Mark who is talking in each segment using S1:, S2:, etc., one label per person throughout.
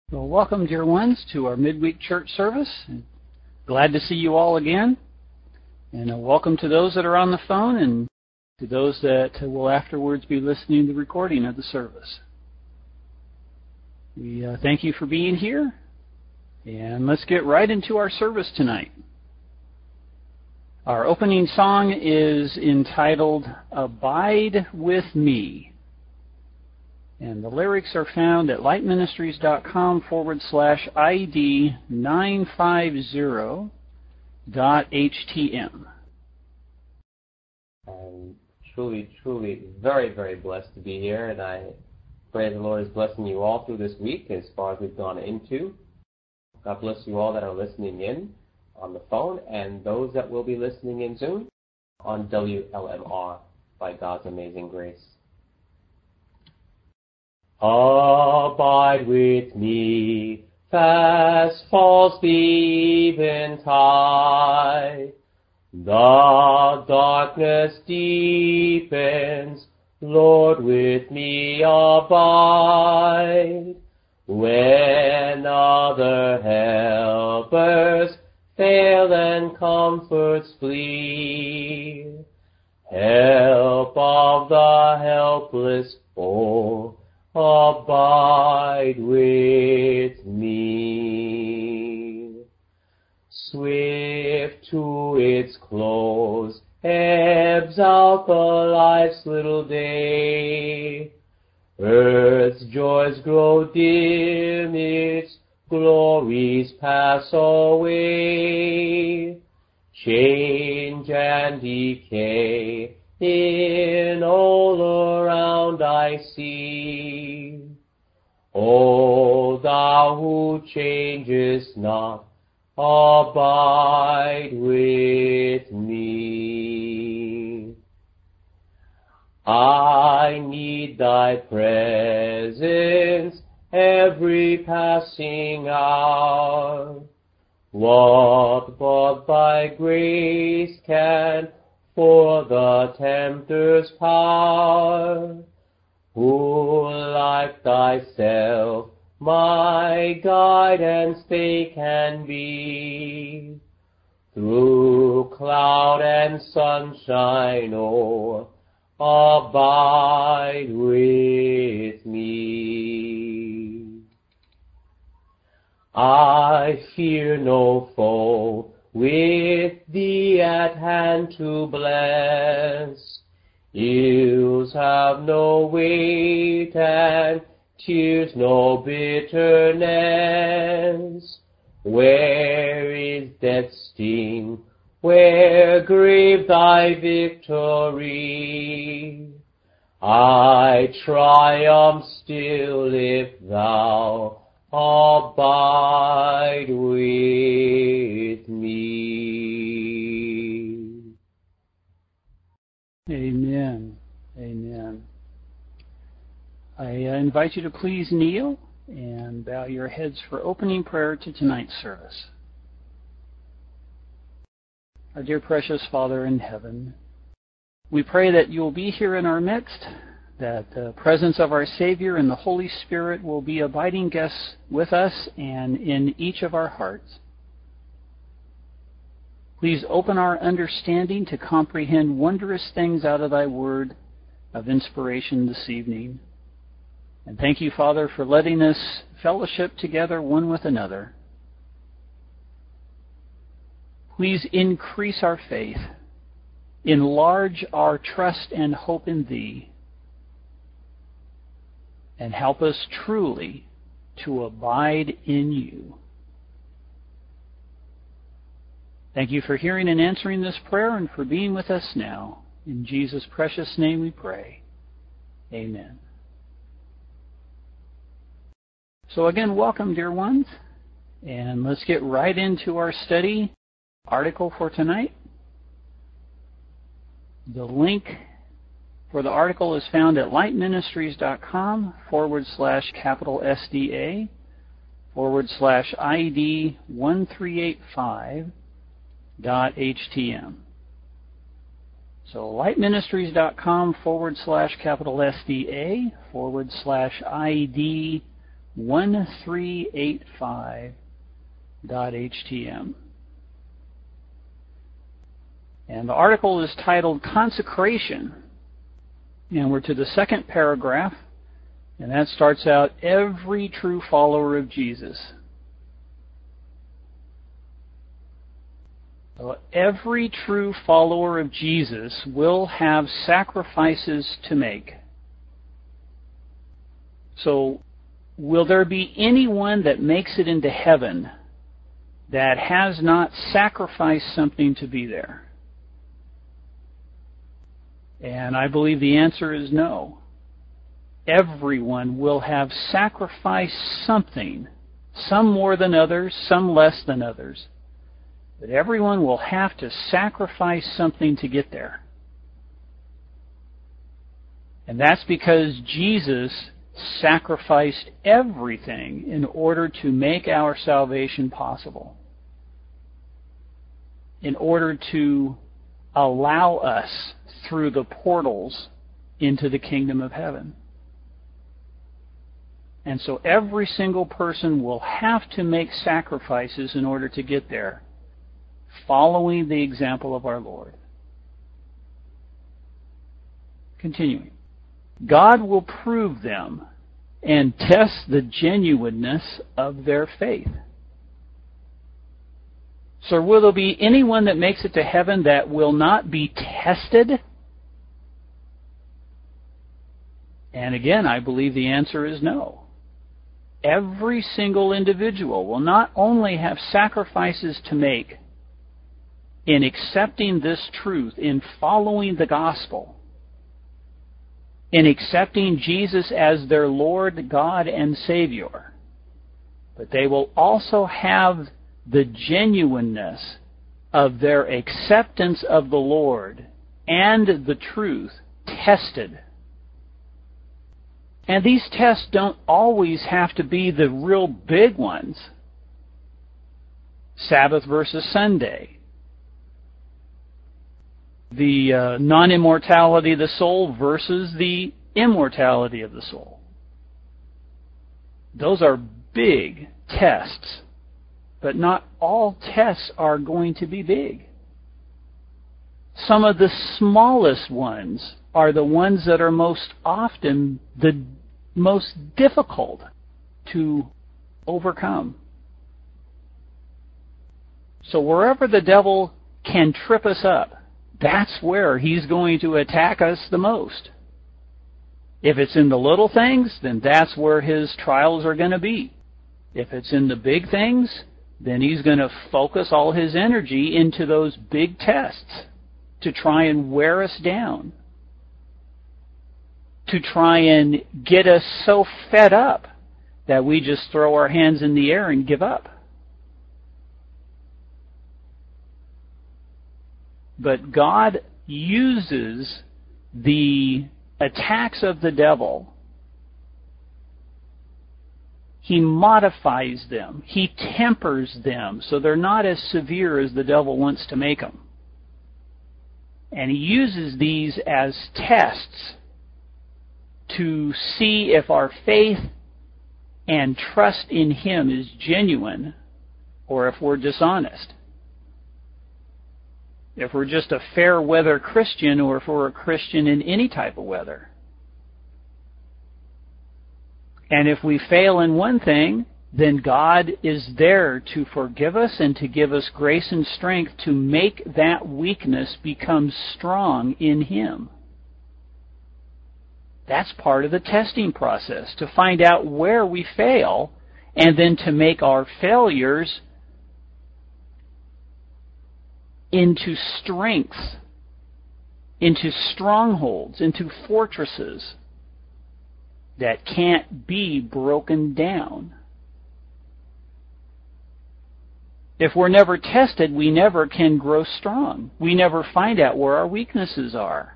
S1: Well, welcome, dear ones, to our midweek church service. Glad to see you all again. And welcome to those that are on the phone and to those that will afterwards be listening to the recording of the service. We thank you for being here. And let's get right into our service tonight. Our opening song is entitled, Abide With Me. And the lyrics are found at lightministries.com/ID 950.htm.
S2: I'm truly very, very blessed to be here, and I pray the Lord is blessing you all through this week as far as we've gone into. God bless you all that are listening in on the phone and those that will be listening in soon on WLMR by God's amazing grace. Abide with me, fast falls the eventide. The darkness deepens, Lord, with me abide. When other helpers fail and comforts flee, help of the helpless poor, abide with me. Swift to its close ebbs out the life's little day. Earth's joys grow dim, its glories pass away. Change and decay in all around I see. O thou who changest not, abide with me. I need thy presence every passing hour. What but thy grace can for the tempter's power? Who like thyself my guide and stay can be? Through cloud and sunshine, oh, abide with me. I fear no foe, with thee at hand to bless. Ills have no weight and tears no bitterness. Where is death's sting? Where grave thy victory? I triumph still if thou abide with me.
S1: Amen. Amen. I invite you to please kneel and bow your heads for opening prayer to tonight's service. Our dear precious Father in heaven, we pray that you will be here in our midst, that the presence of our Savior and the Holy Spirit will be abiding guests with us and in each of our hearts. Please open our understanding to comprehend wondrous things out of thy word of inspiration this evening. And thank you, Father, for letting us fellowship together one with another. Please increase our faith, enlarge our trust and hope in thee, and help us truly to abide in you. Thank you for hearing and answering this prayer and for being with us now. In Jesus' precious name we pray. Amen. So again, welcome, dear ones. And let's get right into our study article for tonight. The link for the article is found at lightministries.com/SDA/ID 1385.htm. So lightministries.com/SDA/ID 1385.htm. And the article is titled Consecration. And we're to the second paragraph, and that starts out, every true follower of Jesus. So every true follower of Jesus will have sacrifices to make. So, will there be anyone that makes it into heaven that has not sacrificed something to be there? And I believe the answer is no. Everyone will have sacrificed something, some more than others, some less than others. But everyone will have to sacrifice something to get there. And that's because Jesus sacrificed everything in order to make our salvation possible. In order to allow us through the portals into the kingdom of heaven. And so every single person will have to make sacrifices in order to get there, following the example of our Lord. Continuing. God will prove them and test the genuineness of their faith. So will there be anyone that makes it to heaven that will not be tested? And again, I believe the answer is no. Every single individual will not only have sacrifices to make in accepting this truth, in following the gospel, in accepting Jesus as their Lord, God, and Savior, but they will also have the genuineness of their acceptance of the Lord and the truth tested. And these tests don't always have to be the real big ones. Sabbath versus Sunday. The non-immortality of the soul versus the immortality of the soul. Those are big tests. But not all tests are going to be big. Some of the smallest ones are the ones that are most often the most difficult to overcome. So wherever the devil can trip us up, that's where he's going to attack us the most. If it's in the little things, then that's where his trials are going to be. If it's in the big things, then he's going to focus all his energy into those big tests to try and wear us down, to try and get us so fed up that we just throw our hands in the air and give up. But God uses the attacks of the devil. He modifies them. He tempers them so they're not as severe as the devil wants to make them. And he uses these as tests to see if our faith and trust in him is genuine or if we're dishonest. If we're just a fair weather Christian or if we're a Christian in any type of weather. And if we fail in one thing, then God is there to forgive us and to give us grace and strength to make that weakness become strong in him. That's part of the testing process, to find out where we fail and then to make our failures into strengths, into strongholds, into fortresses that can't be broken down. If we're never tested, we never can grow strong. We never find out where our weaknesses are.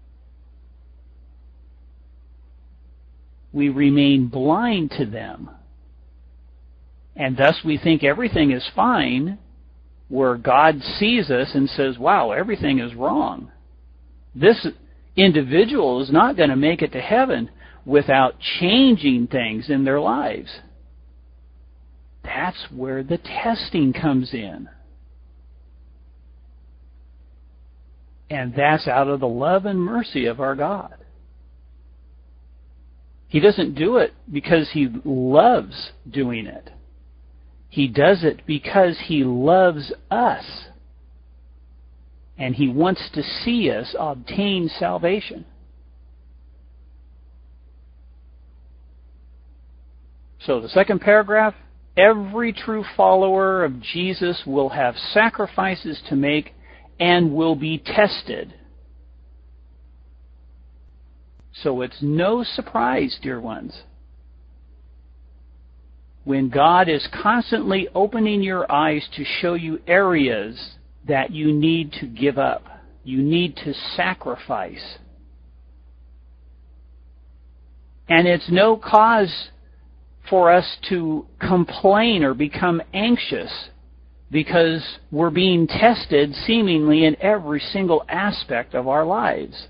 S1: We remain blind to them. And thus we think everything is fine, where God sees us and says, wow, everything is wrong. This individual is not going to make it to heaven without changing things in their lives. that's where the testing comes in. And that's out of the love and mercy of our God. He doesn't do it because He loves doing it. He does it because He loves us. And He wants to see us obtain salvation. So the second paragraph, every true follower of Jesus will have sacrifices to make and will be tested. So it's no surprise, dear ones, when God is constantly opening your eyes to show you areas that you need to give up, you need to sacrifice. And it's no cause for us to complain or become anxious because we're being tested seemingly in every single aspect of our lives.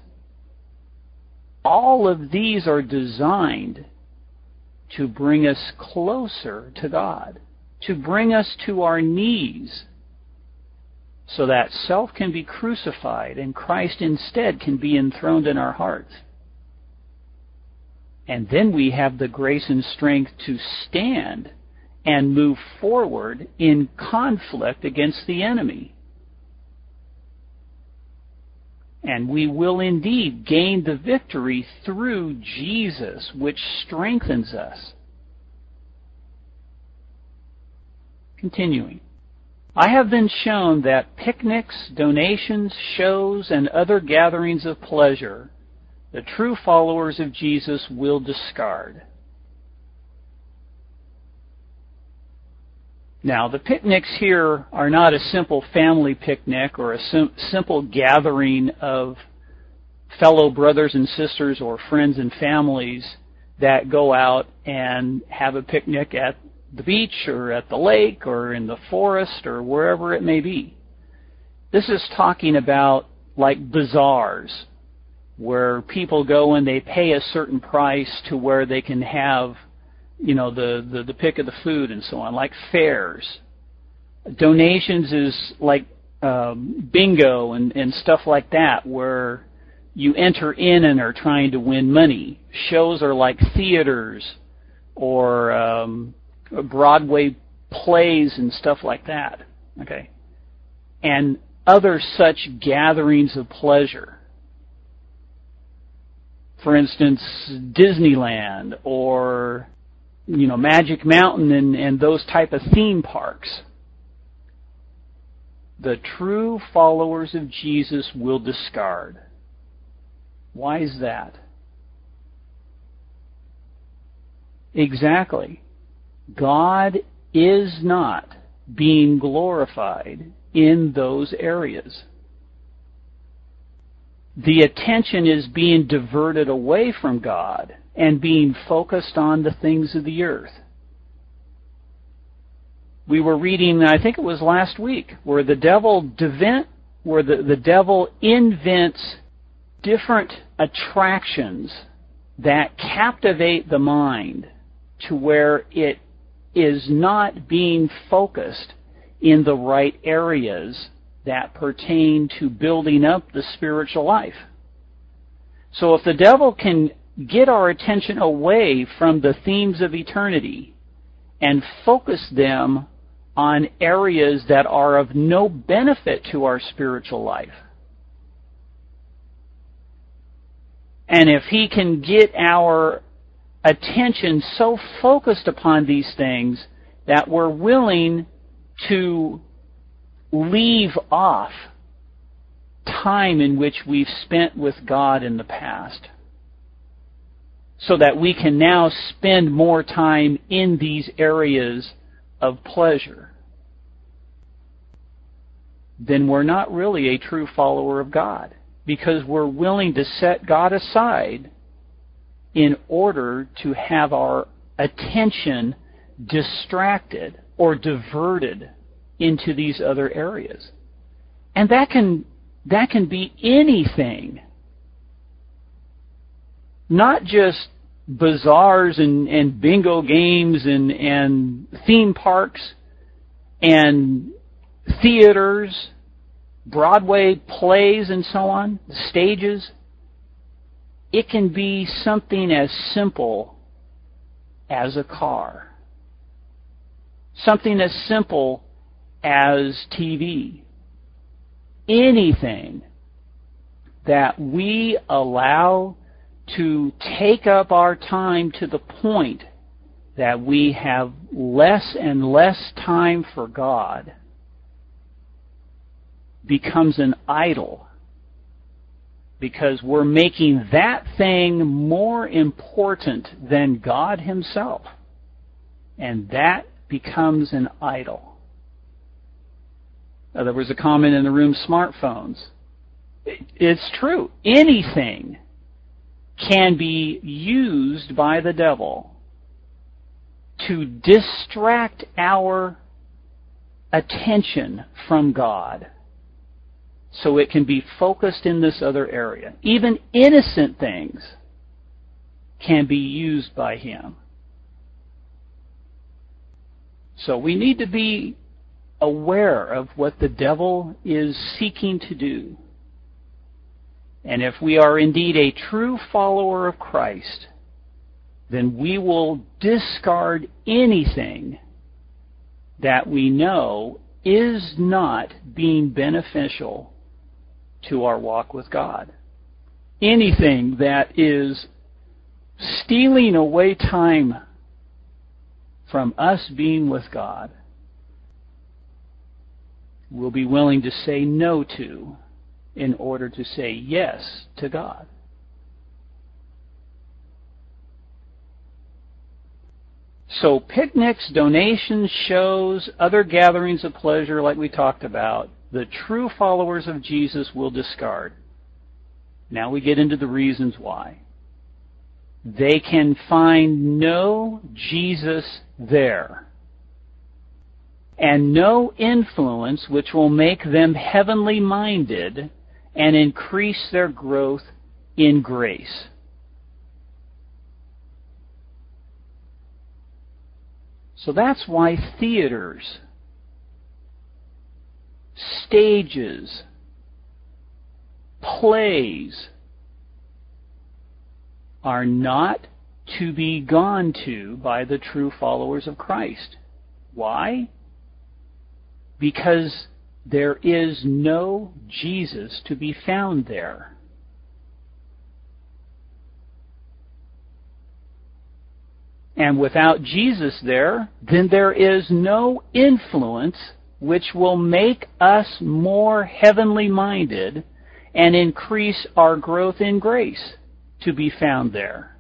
S1: All of these are designed to bring us closer to God, to bring us to our knees, so that self can be crucified and Christ instead can be enthroned in our hearts. And then we have the grace and strength to stand and move forward in conflict against the enemy. And we will indeed gain the victory through Jesus, which strengthens us. Continuing. I have been shown that picnics, donations, shows, and other gatherings of pleasure the true followers of Jesus will discard. Now, the picnics here are not a simple family picnic or a simple gathering of fellow brothers and sisters or friends and families that go out and have a picnic at the beach or at the lake or in the forest or wherever it may be. This is talking about like bazaars where people go and they pay a certain price to where they can have, the pick of the food and so on, like fairs. Donations is like bingo and stuff like that, where you enter in and are trying to win money. Shows are like theaters or Broadway plays and stuff like that. Okay, and other such gatherings of pleasure. For instance, Disneyland or Magic Mountain and those type of theme parks. The true followers of Jesus will discard. Why is that? Exactly. God is not being glorified in those areas. The attention is being diverted away from God and being focused on the things of the earth. We were reading, I think it was last week, where the devil invents different attractions that captivate the mind to where it is not being focused in the right areas that pertain to building up the spiritual life. So if the devil can get our attention away from the themes of eternity and focus them on areas that are of no benefit to our spiritual life, and if he can get our attention so focused upon these things that we're willing to leave off time in which we've spent with God in the past, so that we can now spend more time in these areas of pleasure, then we're not really a true follower of God, because we're willing to set God aside in order to have our attention distracted or diverted into these other areas. And that can be anything. Not just bazaars and bingo games and theme parks and theaters, Broadway plays and so on, stages. It can be something as simple as a car. Something as simple as TV. Anything that we allow to take up our time to the point that we have less and less time for God becomes an idol, because we're making that thing more important than God Himself, and that becomes an idol. There was a comment in the room, smartphones. It's true. Anything can be used by the devil to distract our attention from God, so it can be focused in this other area. Even innocent things can be used by him. So we need to be aware of what the devil is seeking to do. And if we are indeed a true follower of Christ, then we will discard anything that we know is not being beneficial to our walk with God. Anything that is stealing away time from us being with God, we'll be willing to say no to in order to say yes to God. So picnics, donations, shows, other gatherings of pleasure like we talked about, the true followers of Jesus will discard. Now we get into the reasons why. They can find no Jesus there, and no influence which will make them heavenly minded and increase their growth in grace. So that's why theaters, stages, plays are not to be gone to by the true followers of Christ. Why? Because there is no Jesus to be found there. And without Jesus there, then there is no influence which will make us more heavenly minded and increase our growth in grace to be found there.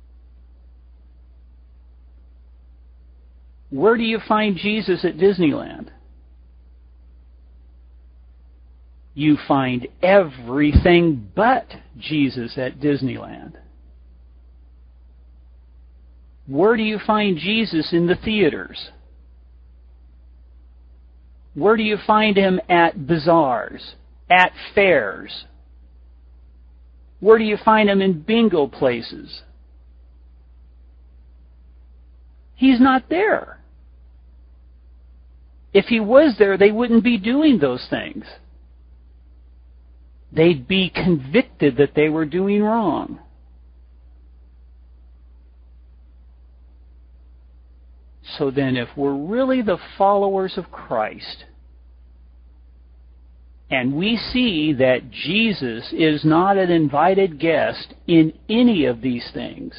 S1: Where do you find Jesus at Disneyland? You find everything but Jesus at Disneyland. Where do you find Jesus in the theaters? Where do you find him at bazaars, at fairs? Where do you find him in bingo places? He's not there. If he was there, they wouldn't be doing those things. They'd be convicted that they were doing wrong. So then, if we're really the followers of Christ, and we see that Jesus is not an invited guest in any of these things,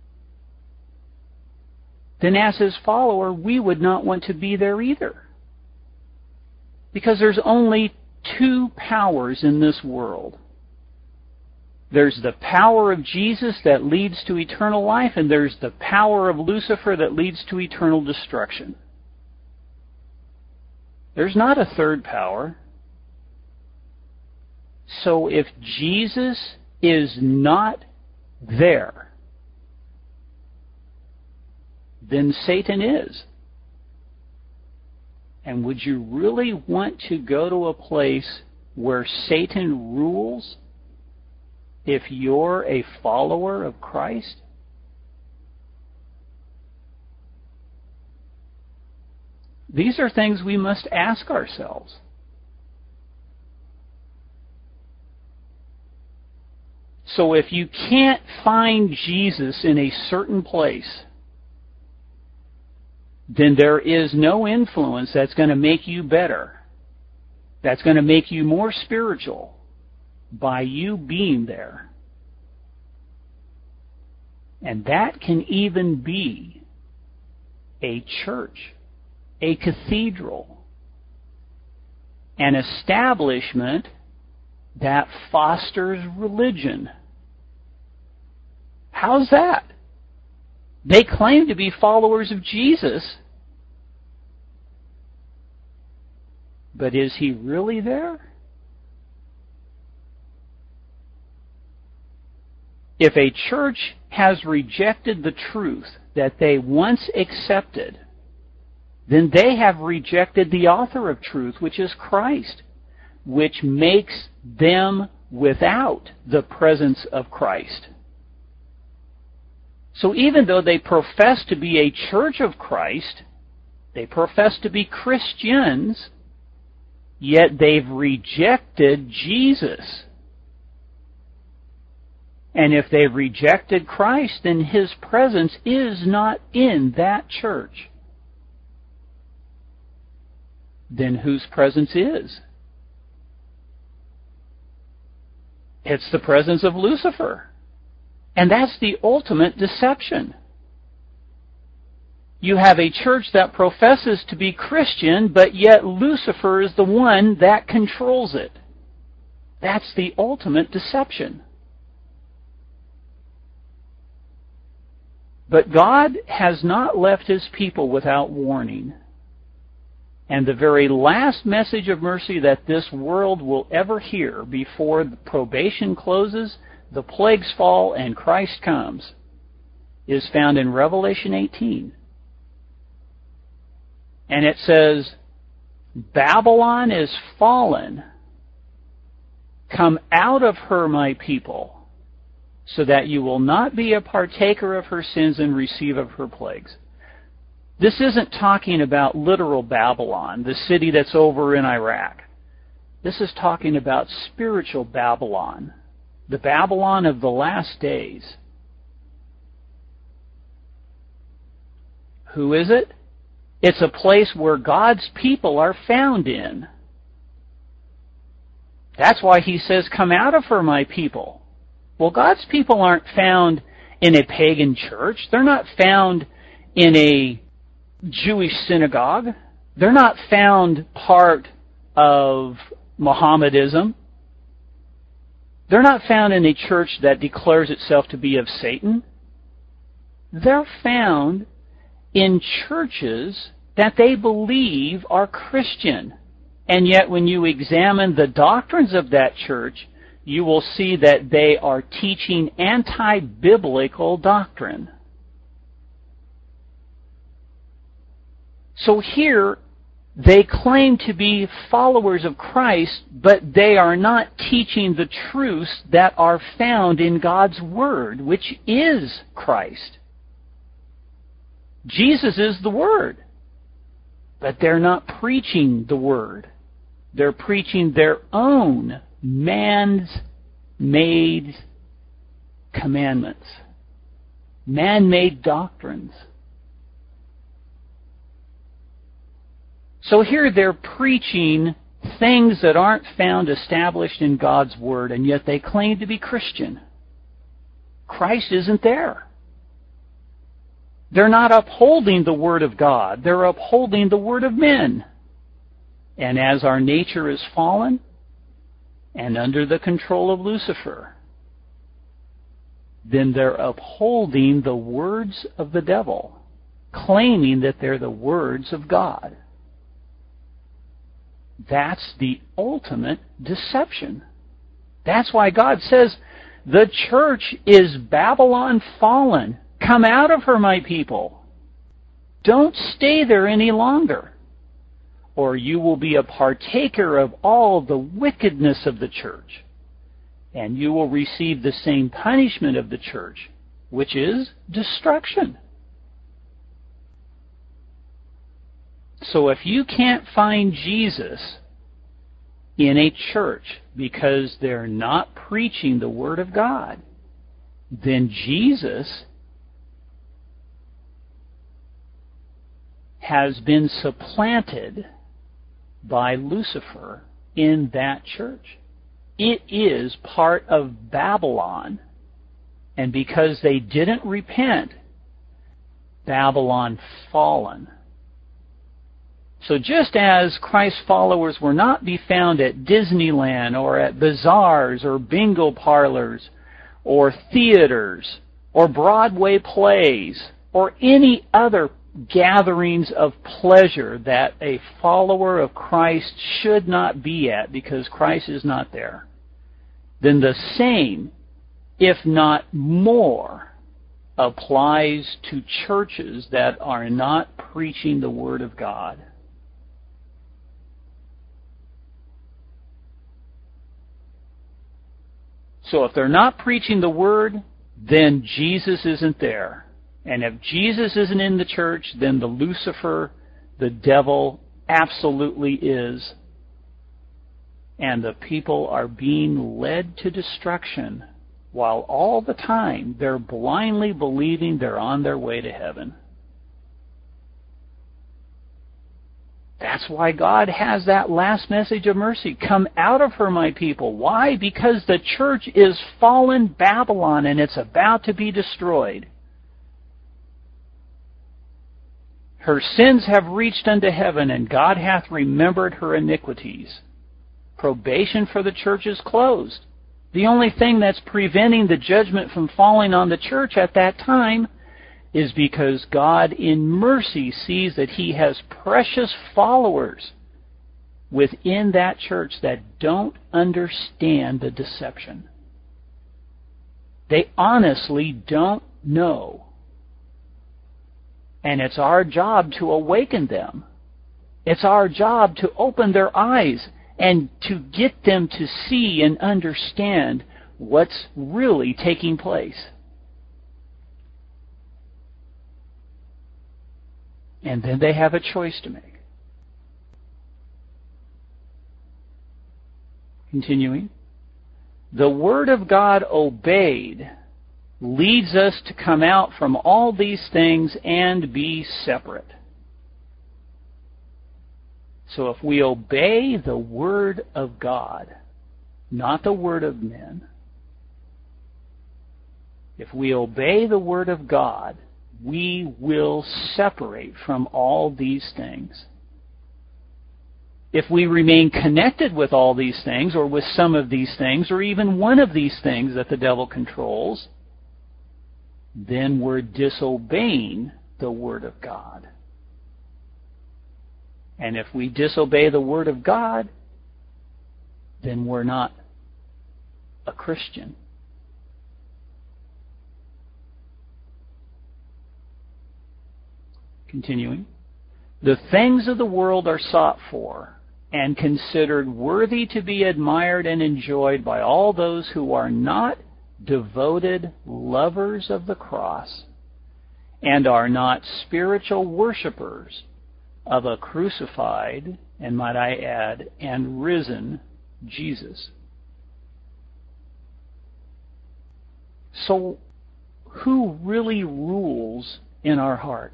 S1: then as his follower, we would not want to be there either. Because there's only two powers in this world. There's the power of Jesus that leads to eternal life, and there's the power of Lucifer that leads to eternal destruction. There's not a third power. So if Jesus is not there, then Satan is. And would you really want to go to a place where Satan rules if you're a follower of Christ? These are things we must ask ourselves. So if you can't find Jesus in a certain place, then there is no influence that's going to make you better, that's going to make you more spiritual by you being there. And that can even be a church, a cathedral, an establishment that fosters religion. How's that? They claim to be followers of Jesus, but is he really there? If a church has rejected the truth that they once accepted, then they have rejected the author of truth, which is Christ, which makes them without the presence of Christ. So even though they profess to be a church of Christ, they profess to be Christians, yet they've rejected Jesus. And if they've rejected Christ, then his presence is not in that church. Then whose presence is? It's the presence of Lucifer. And that's the ultimate deception. You have a church that professes to be Christian, but yet Lucifer is the one that controls it. That's the ultimate deception. But God has not left his people without warning. And the very last message of mercy that this world will ever hear before the probation closes, the plagues fall, and Christ comes, is found in Revelation 18. And it says, Babylon is fallen. Come out of her, my people, so that you will not be a partaker of her sins and receive of her plagues. This isn't talking about literal Babylon, the city that's over in Iraq. This is talking about spiritual Babylon, the Babylon of the last days. Who is it? It's a place where God's people are found in. That's why he says, come out of her, my people. Well, God's people aren't found in a pagan church. They're not found in a Jewish synagogue. They're not found part of Mohammedanism. They're not found in a church that declares itself to be of Satan. They're found in churches that they believe are Christian. And yet when you examine the doctrines of that church, you will see that they are teaching anti-biblical doctrine. So here, they claim to be followers of Christ, but they are not teaching the truths that are found in God's Word, which is Christ. Jesus is the Word, but they're not preaching the Word. They're preaching their own man-made commandments, man-made doctrines. So here they're preaching things that aren't found established in God's Word, and yet they claim to be Christian. Christ isn't there. They're not upholding the Word of God. They're upholding the Word of men. And as our nature is fallen and under the control of Lucifer, then they're upholding the words of the devil, claiming that they're the words of God. That's the ultimate deception. That's why God says, the church is Babylon fallen. Come out of her, my people. Don't stay there any longer, or you will be a partaker of all the wickedness of the church, and you will receive the same punishment of the church, which is destruction. So if you can't find Jesus in a church because they're not preaching the Word of God, then Jesus has been supplanted by Lucifer in that church. It is part of Babylon, and because they didn't repent, Babylon fallen. So just as Christ's followers were not be found at Disneyland or at bazaars or bingo parlors or theaters or Broadway plays or any other gatherings of pleasure that a follower of Christ should not be at because Christ is not there, then the same, if not more, applies to churches that are not preaching the Word of God. So if they're not preaching the Word, then Jesus isn't there. And if Jesus isn't in the church, then the Lucifer, the devil, absolutely is. And the people are being led to destruction while all the time they're blindly believing they're on their way to heaven. That's why God has that last message of mercy. Come out of her, my people. Why? Because the church is fallen Babylon and it's about to be destroyed. Her sins have reached unto heaven, and God hath remembered her iniquities. Probation for the church is closed. The only thing that's preventing the judgment from falling on the church at that time is because God in mercy sees that He has precious followers within that church that don't understand the deception. They honestly don't know. And it's our job to awaken them. It's our job to open their eyes and to get them to see and understand what's really taking place. And then they have a choice to make. Continuing. The Word of God obeyed leads us to come out from all these things and be separate. So if we obey the Word of God, not the word of men, if we obey the Word of God, we will separate from all these things. If we remain connected with all these things, or with some of these things, or even one of these things that the devil controls, then we're disobeying the Word of God. And if we disobey the Word of God, then we're not a Christian. Continuing. The things of the world are sought for and considered worthy to be admired and enjoyed by all those who are not devoted lovers of the cross and are not spiritual worshipers of a crucified, and might I add, and risen Jesus. So, who really rules in our heart?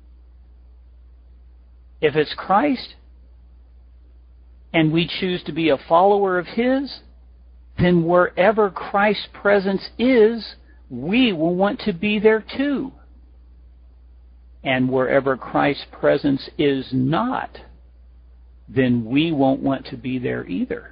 S1: If it's Christ, and we choose to be a follower of His, then wherever Christ's presence is, we will want to be there too. And wherever Christ's presence is not, then we won't want to be there either.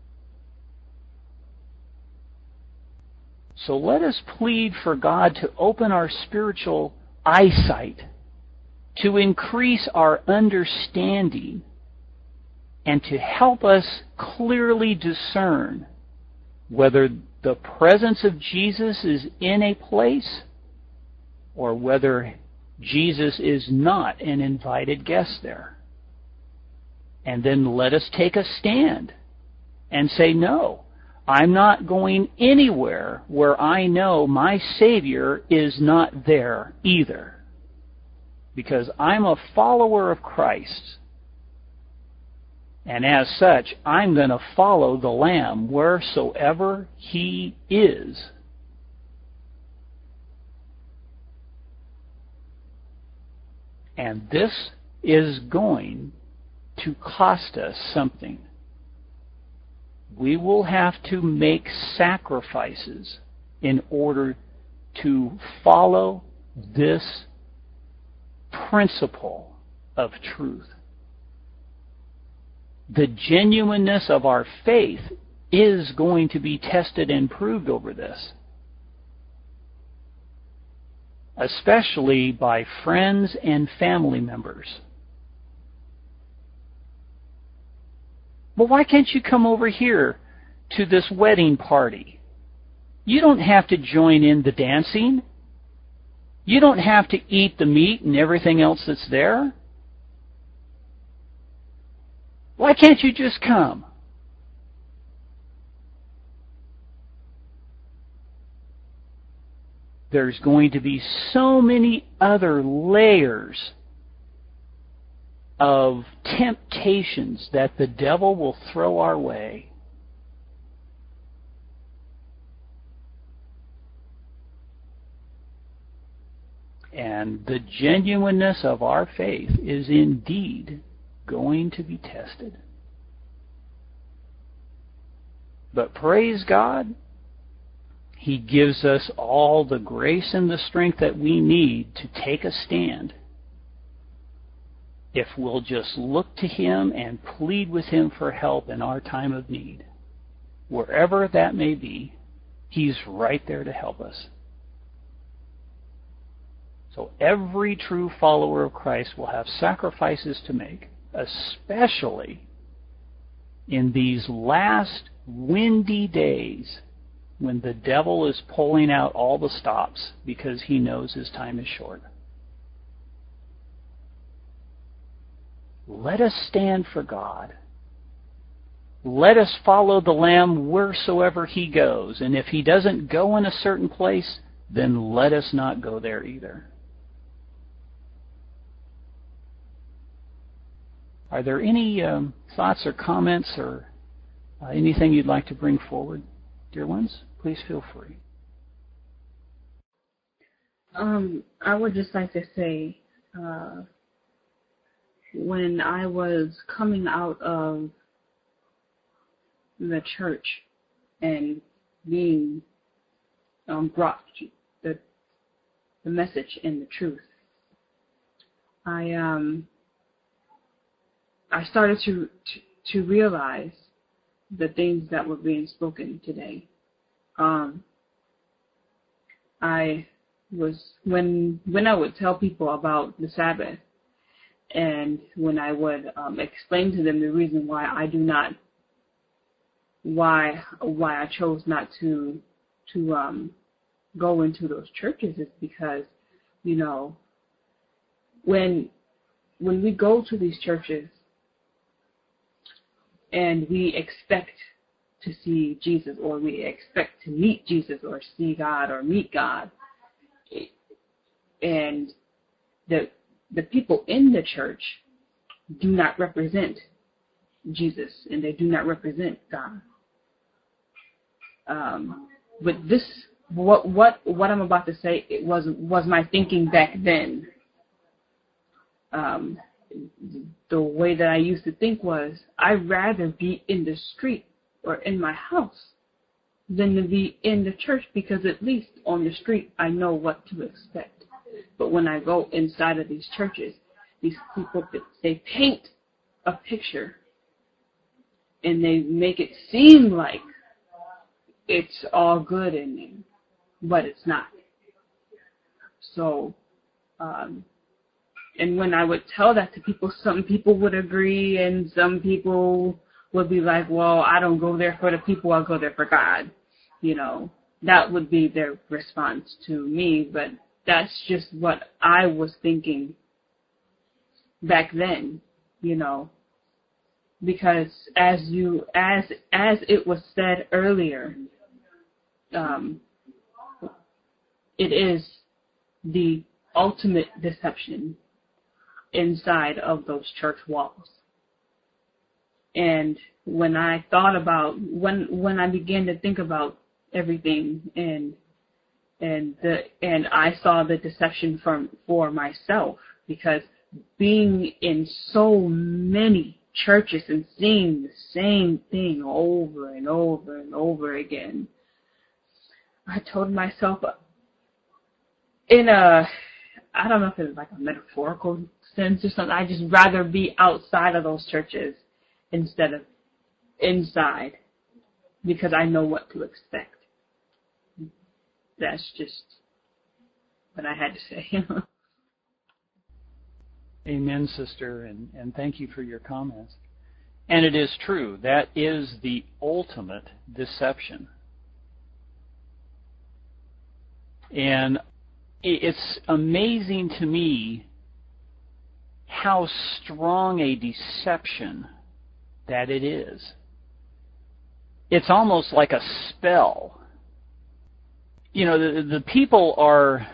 S1: So let us plead for God to open our spiritual eyesight, to increase our understanding, and to help us clearly discern whether the presence of Jesus is in a place or whether Jesus is not an invited guest there. And then let us take a stand and say, no, I'm not going anywhere where I know my Savior is not there either. because I'm a follower of Christ. And as such, I'm going to follow the Lamb wheresoever he is. And this is going to cost us something. We will have to make sacrifices in order to follow this principle of truth. The genuineness of our faith is going to be tested and proved over this, especially by friends and family members. Well, why can't you come over here to this wedding party? You don't have to join in the dancing. You don't have to eat the meat and everything else that's there. Why can't you just come? There's going to be so many other layers of temptations that the devil will throw our way. And the genuineness of our faith is indeed going to be tested. But praise God, he gives us all the grace and the strength that we need to take a stand if we'll just look to him and plead with him for help in our time of need. Wherever that may be, he's right there to help us. So every true follower of Christ will have sacrifices to make, especially in these last windy days when the devil is pulling out all the stops because he knows his time is short. Let us stand for God. Let us follow the Lamb wheresoever he goes. And if he doesn't go in a certain place, then let us not go there either. Are there any thoughts or comments or anything you'd like to bring forward, dear ones? Please feel free.
S3: I would just like to say, when I was coming out of the church and being brought the message and the truth, I started to realize the things that were being spoken today. I was when I would tell people about the Sabbath, and when I would explain to them the reason why I chose not to go into those churches is because, when we go to these churches and we expect to see Jesus, or we expect to meet Jesus, or see God, or meet God, and the people in the church do not represent Jesus, and they do not represent God. But this, what I'm about to say, it was my thinking back then. The way that I used to think was, I'd rather be in the street or in my house than to be in the church, because at least on the street I know what to expect. But when I go inside of these churches, these people, they paint a picture and they make it seem like it's all good in there, but it's not. So, and when I would tell that to people, some people would agree and some people would be like, well, I don't go there for the people, I'll go there for God. That would be their response to me, but that's just what I was thinking back then, because as it was said earlier, it is the ultimate deception inside of those church walls. And when I thought about, when I began to think about everything and I saw the deception for myself, because being in so many churches and seeing the same thing over and over and over again, I told myself, in a, I don't know if it's like a metaphorical sense or something, I'd just rather be outside of those churches instead of inside, because I know what to expect. That's just what I had to say.
S1: Amen, sister, and thank you for your comments. And it is true. That is the ultimate deception. And it's amazing to me how strong a deception that it is. It's almost like a spell. You know, the people are,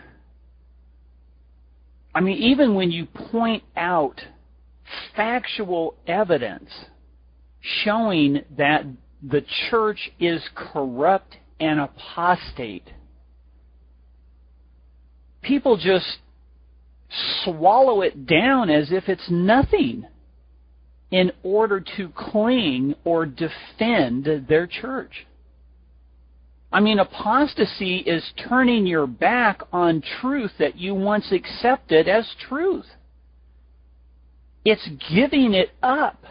S1: I mean, even when you point out factual evidence showing that the church is corrupt and apostate, people just swallow it down as if it's nothing in order to cling or defend their church. I mean, apostasy is turning your back on truth that you once accepted as truth. It's giving it up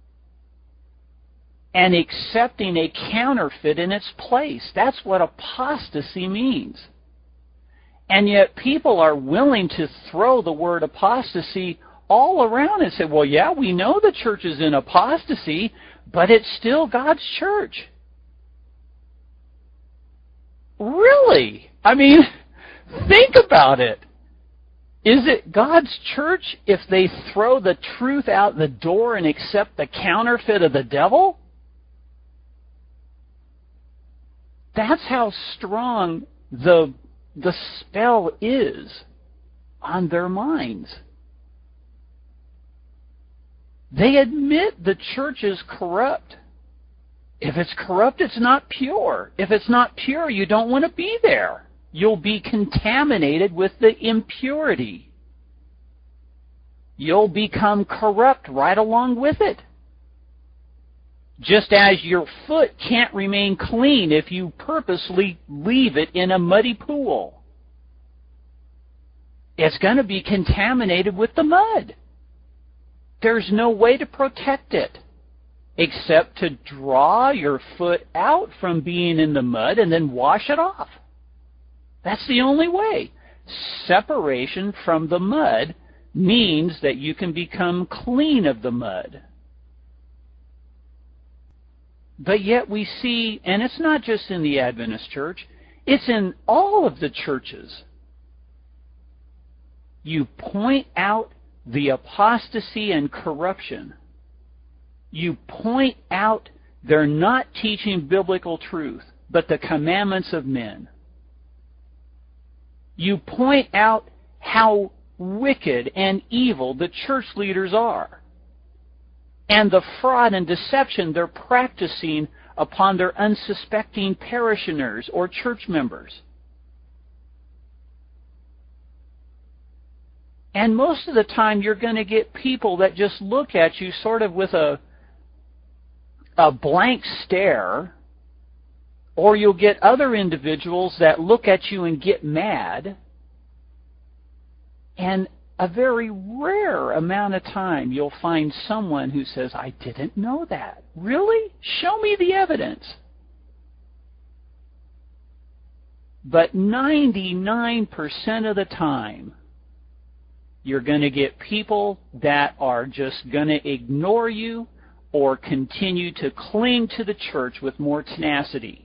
S1: and accepting a counterfeit in its place. That's what apostasy means. And yet people are willing to throw the word apostasy all around and say, well, yeah, we know the church is in apostasy, but it's still God's church. Really? I mean, think about it. Is it God's church if they throw the truth out the door and accept the counterfeit of the devil? That's how strong the spell is on their minds. They admit the church is corrupt. If it's corrupt, it's not pure. If it's not pure, you don't want to be there. You'll be contaminated with the impurity. You'll become corrupt right along with it. Just as your foot can't remain clean if you purposely leave it in a muddy pool. It's going to be contaminated with the mud. There's no way to protect it except to draw your foot out from being in the mud and then wash it off. That's the only way. Separation from the mud means that you can become clean of the mud. But yet we see, and it's not just in the Adventist church, it's in all of the churches. You point out the apostasy and corruption. You point out they're not teaching biblical truth, but the commandments of men. You point out how wicked and evil the church leaders are, and the fraud and deception they're practicing upon their unsuspecting parishioners or church members. And most of the time you're going to get people that just look at you sort of with a blank stare, or you'll get other individuals that look at you and get mad. And a very rare amount of time you'll find someone who says, I didn't know that. Really? Show me the evidence. But 99% of the time, you're going to get people that are just going to ignore you or continue to cling to the church with more tenacity.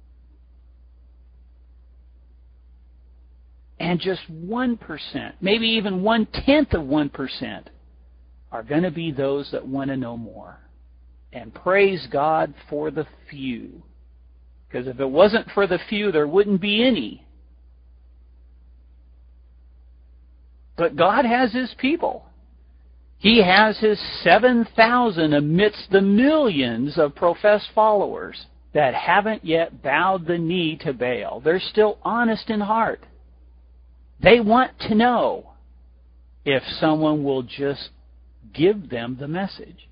S1: And just 1%, maybe even 1/10 of 1%, are going to be those that want to know more. And praise God for the few. Because if it wasn't for the few, there wouldn't be any. But God has His people. He has his 7,000 amidst the millions of professed followers that haven't yet bowed the knee to Baal. They're still honest in heart. They want to know if someone will just give them the message.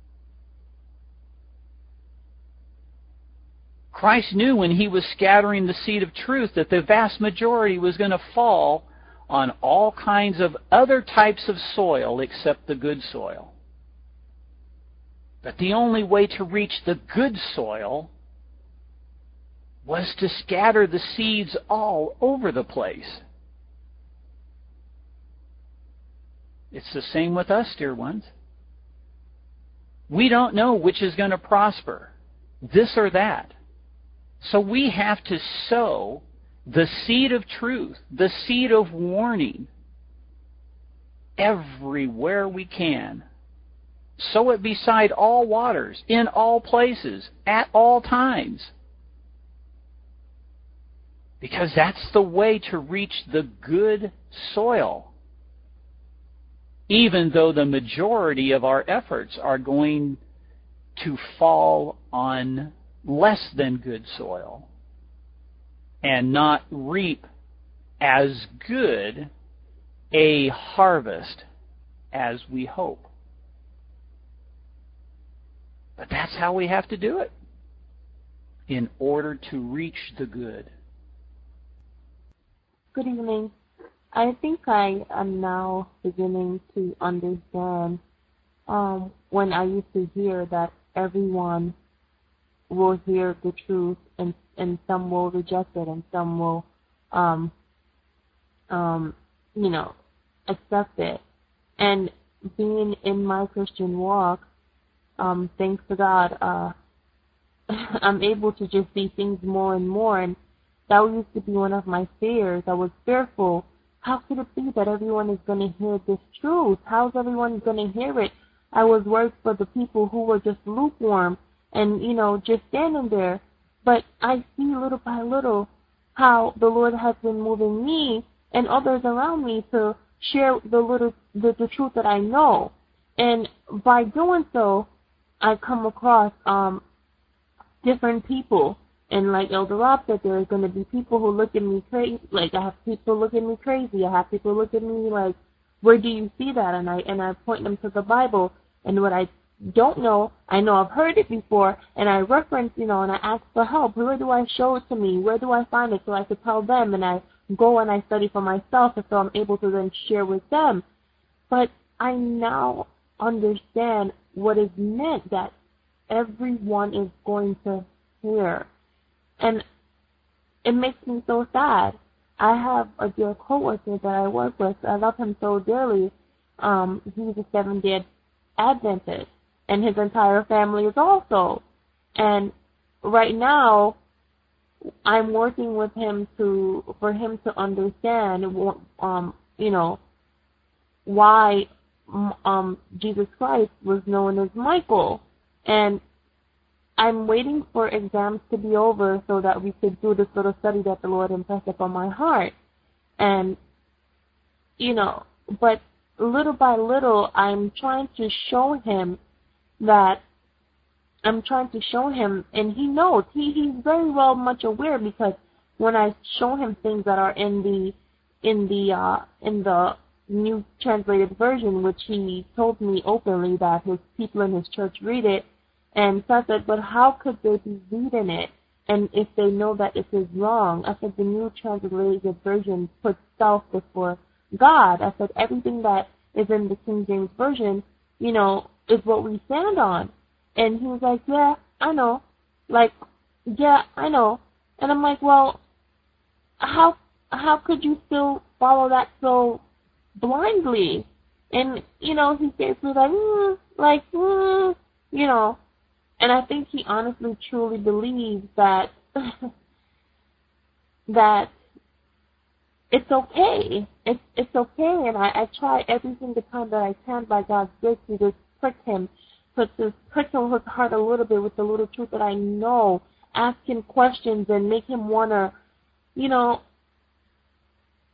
S1: Christ knew when he was scattering the seed of truth that the vast majority was going to fall on all kinds of other types of soil except the good soil. But the only way to reach the good soil was to scatter the seeds all over the place. It's the same with us, dear ones. We don't know which is going to prosper, this or that. So we have to sow the seed of truth, the seed of warning, everywhere we can. Sow it beside all waters, in all places, at all times. Because that's the way to reach the good soil. Even though the majority of our efforts are going to fall on less than good soil and not reap as good a harvest as we hope. But that's how we have to do it in order to reach the good.
S4: Good evening. I think I am now beginning to understand when I used to hear that everyone will hear the truth and some will reject it and some will accept it. And being in my Christian walk, thanks to God, I'm able to just see things more and more, and that used to be one of my fears. I was fearful. How could it be that everyone is going to hear this truth? How's everyone going to hear it? I was worried for the people who were just lukewarm and, just standing there. But I see little by little how the Lord has been moving me and others around me to share the truth that I know. And by doing so, I come across different people. And like Elder Rob said, there are going to be people who look at me crazy. Like, I have people look at me crazy. I have people look at me like, where do you see that? And I point them to the Bible. And what I don't know, I know I've heard it before, and I reference, and I ask for help. Where do I show it to me? Where do I find it so I could tell them? And I go and I study for myself, and so I'm able to then share with them. But I now understand what is meant, that everyone is going to hear. And it makes me so sad. I have a dear coworker that I work with. I love him so dearly. He's a Seventh-day Adventist, and his entire family is also. And right now, I'm working with him for him to understand, why Jesus Christ was known as Michael. And I'm waiting for exams to be over so that we could do this little study that the Lord impressed upon my heart. And, but little by little, I'm trying to show him, and he knows. He's very well much aware, because when I show him things that are in the New Translated Version, which he told me openly that his people in his church read it, and so I said, but how could they be reading it, and if they know that it is wrong? I said, the New Translated Version puts self before God. I said, everything that is in the King James Version, is what we stand on. And he was like, yeah, I know. Yeah, I know. And I'm like, well, how could you still follow that so blindly? And, he gave me and I think he honestly, truly believes that that it's okay. It's okay, and I try every single time that I can, by God's grace, to just prick him his heart a little bit with the little truth that I know, ask him questions and make him want to,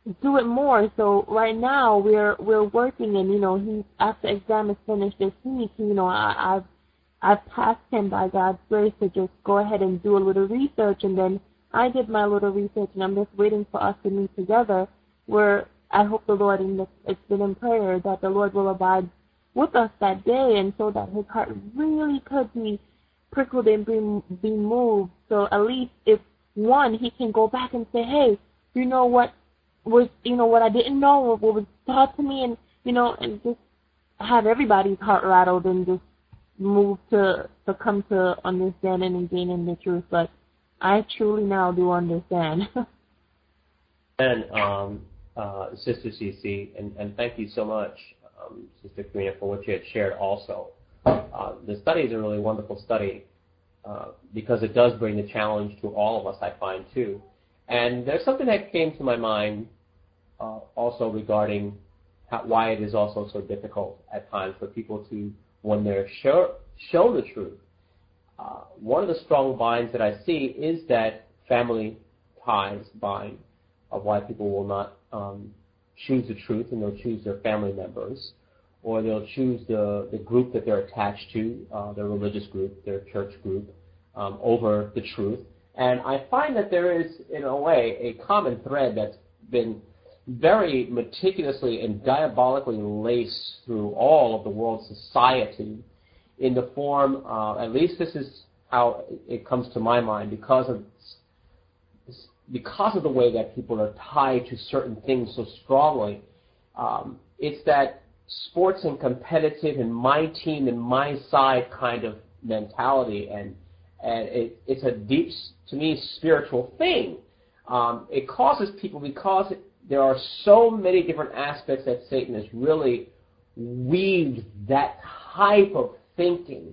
S4: do it more. So right now we're working, and he, after exam is finished this week, I've tasked him by God's grace to just go ahead and do a little research, and then I did my little research, and I'm just waiting for us to meet together, where I hope the Lord, and it's been in prayer, that the Lord will abide with us that day, and so that his heart really could be prickled and be moved. So at least if one, he can go back and say, hey, what was, what I didn't know, what was taught to me, and, and just have everybody's heart rattled and just move to come to understanding and gaining the truth. But I truly now do understand.
S2: And Sister Cece, and thank you so much, Sister Karina, for what you had shared also. The study is a really wonderful study because it does bring the challenge to all of us, I find, too. And there's something that came to my mind also regarding why it is also so difficult at times for people to, when they're shown the truth. One of the strong binds that I see is that family ties bind of why people will not choose the truth, and they'll choose their family members, or they'll choose the group that they're attached to, their religious group, their church group, over the truth. And I find that there is, in a way, a common thread that's been very meticulously and diabolically laced through all of the world's society in the form, at least this is how it comes to my mind, because of the way that people are tied to certain things so strongly. It's that sports and competitive and my team and my side kind of mentality, and it's a deep, to me, spiritual thing. It causes people, because there are so many different aspects that Satan has really weaved that type of thinking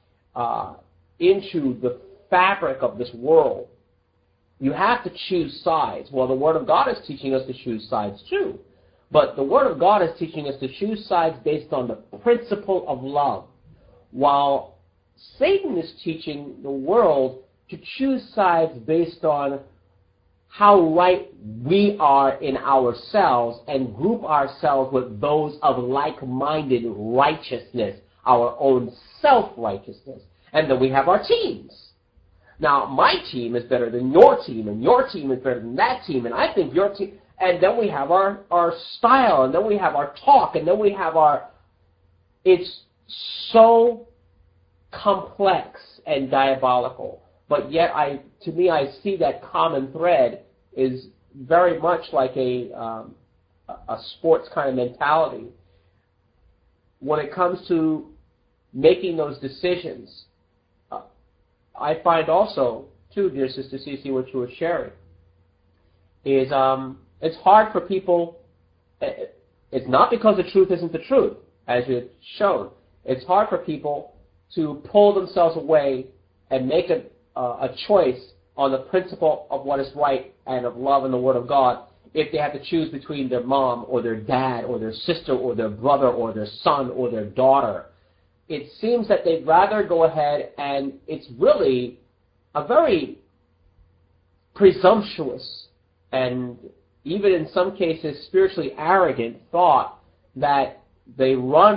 S2: into the fabric of this world. You have to choose sides. Well, the Word of God is teaching us to choose sides too. But the Word of God is teaching us to choose sides based on the principle of love, while Satan is teaching the world to choose sides based on how right we are in ourselves and group ourselves with those of like-minded righteousness, our own self-righteousness. And then we have our teams. Now, my team is better than your team, and your team is better than that team, and I think your team... And then we have our style, and then we have our talk, and then we have our... It's so complex and diabolical. But yet, to me, I see that common thread is very much like a sports kind of mentality. When it comes to making those decisions, I find also, too, dear Sister Cece, what you were sharing, is it's hard for people. It's not because the truth isn't the truth, as you had shown. It's hard for people to pull themselves away and make a choice on the principle of what is right and of love and the Word of God if they have to choose between their mom or their dad or their sister or their brother or their son or their daughter. It seems that they'd rather go ahead, and it's really a very presumptuous and even in some cases spiritually arrogant thought that they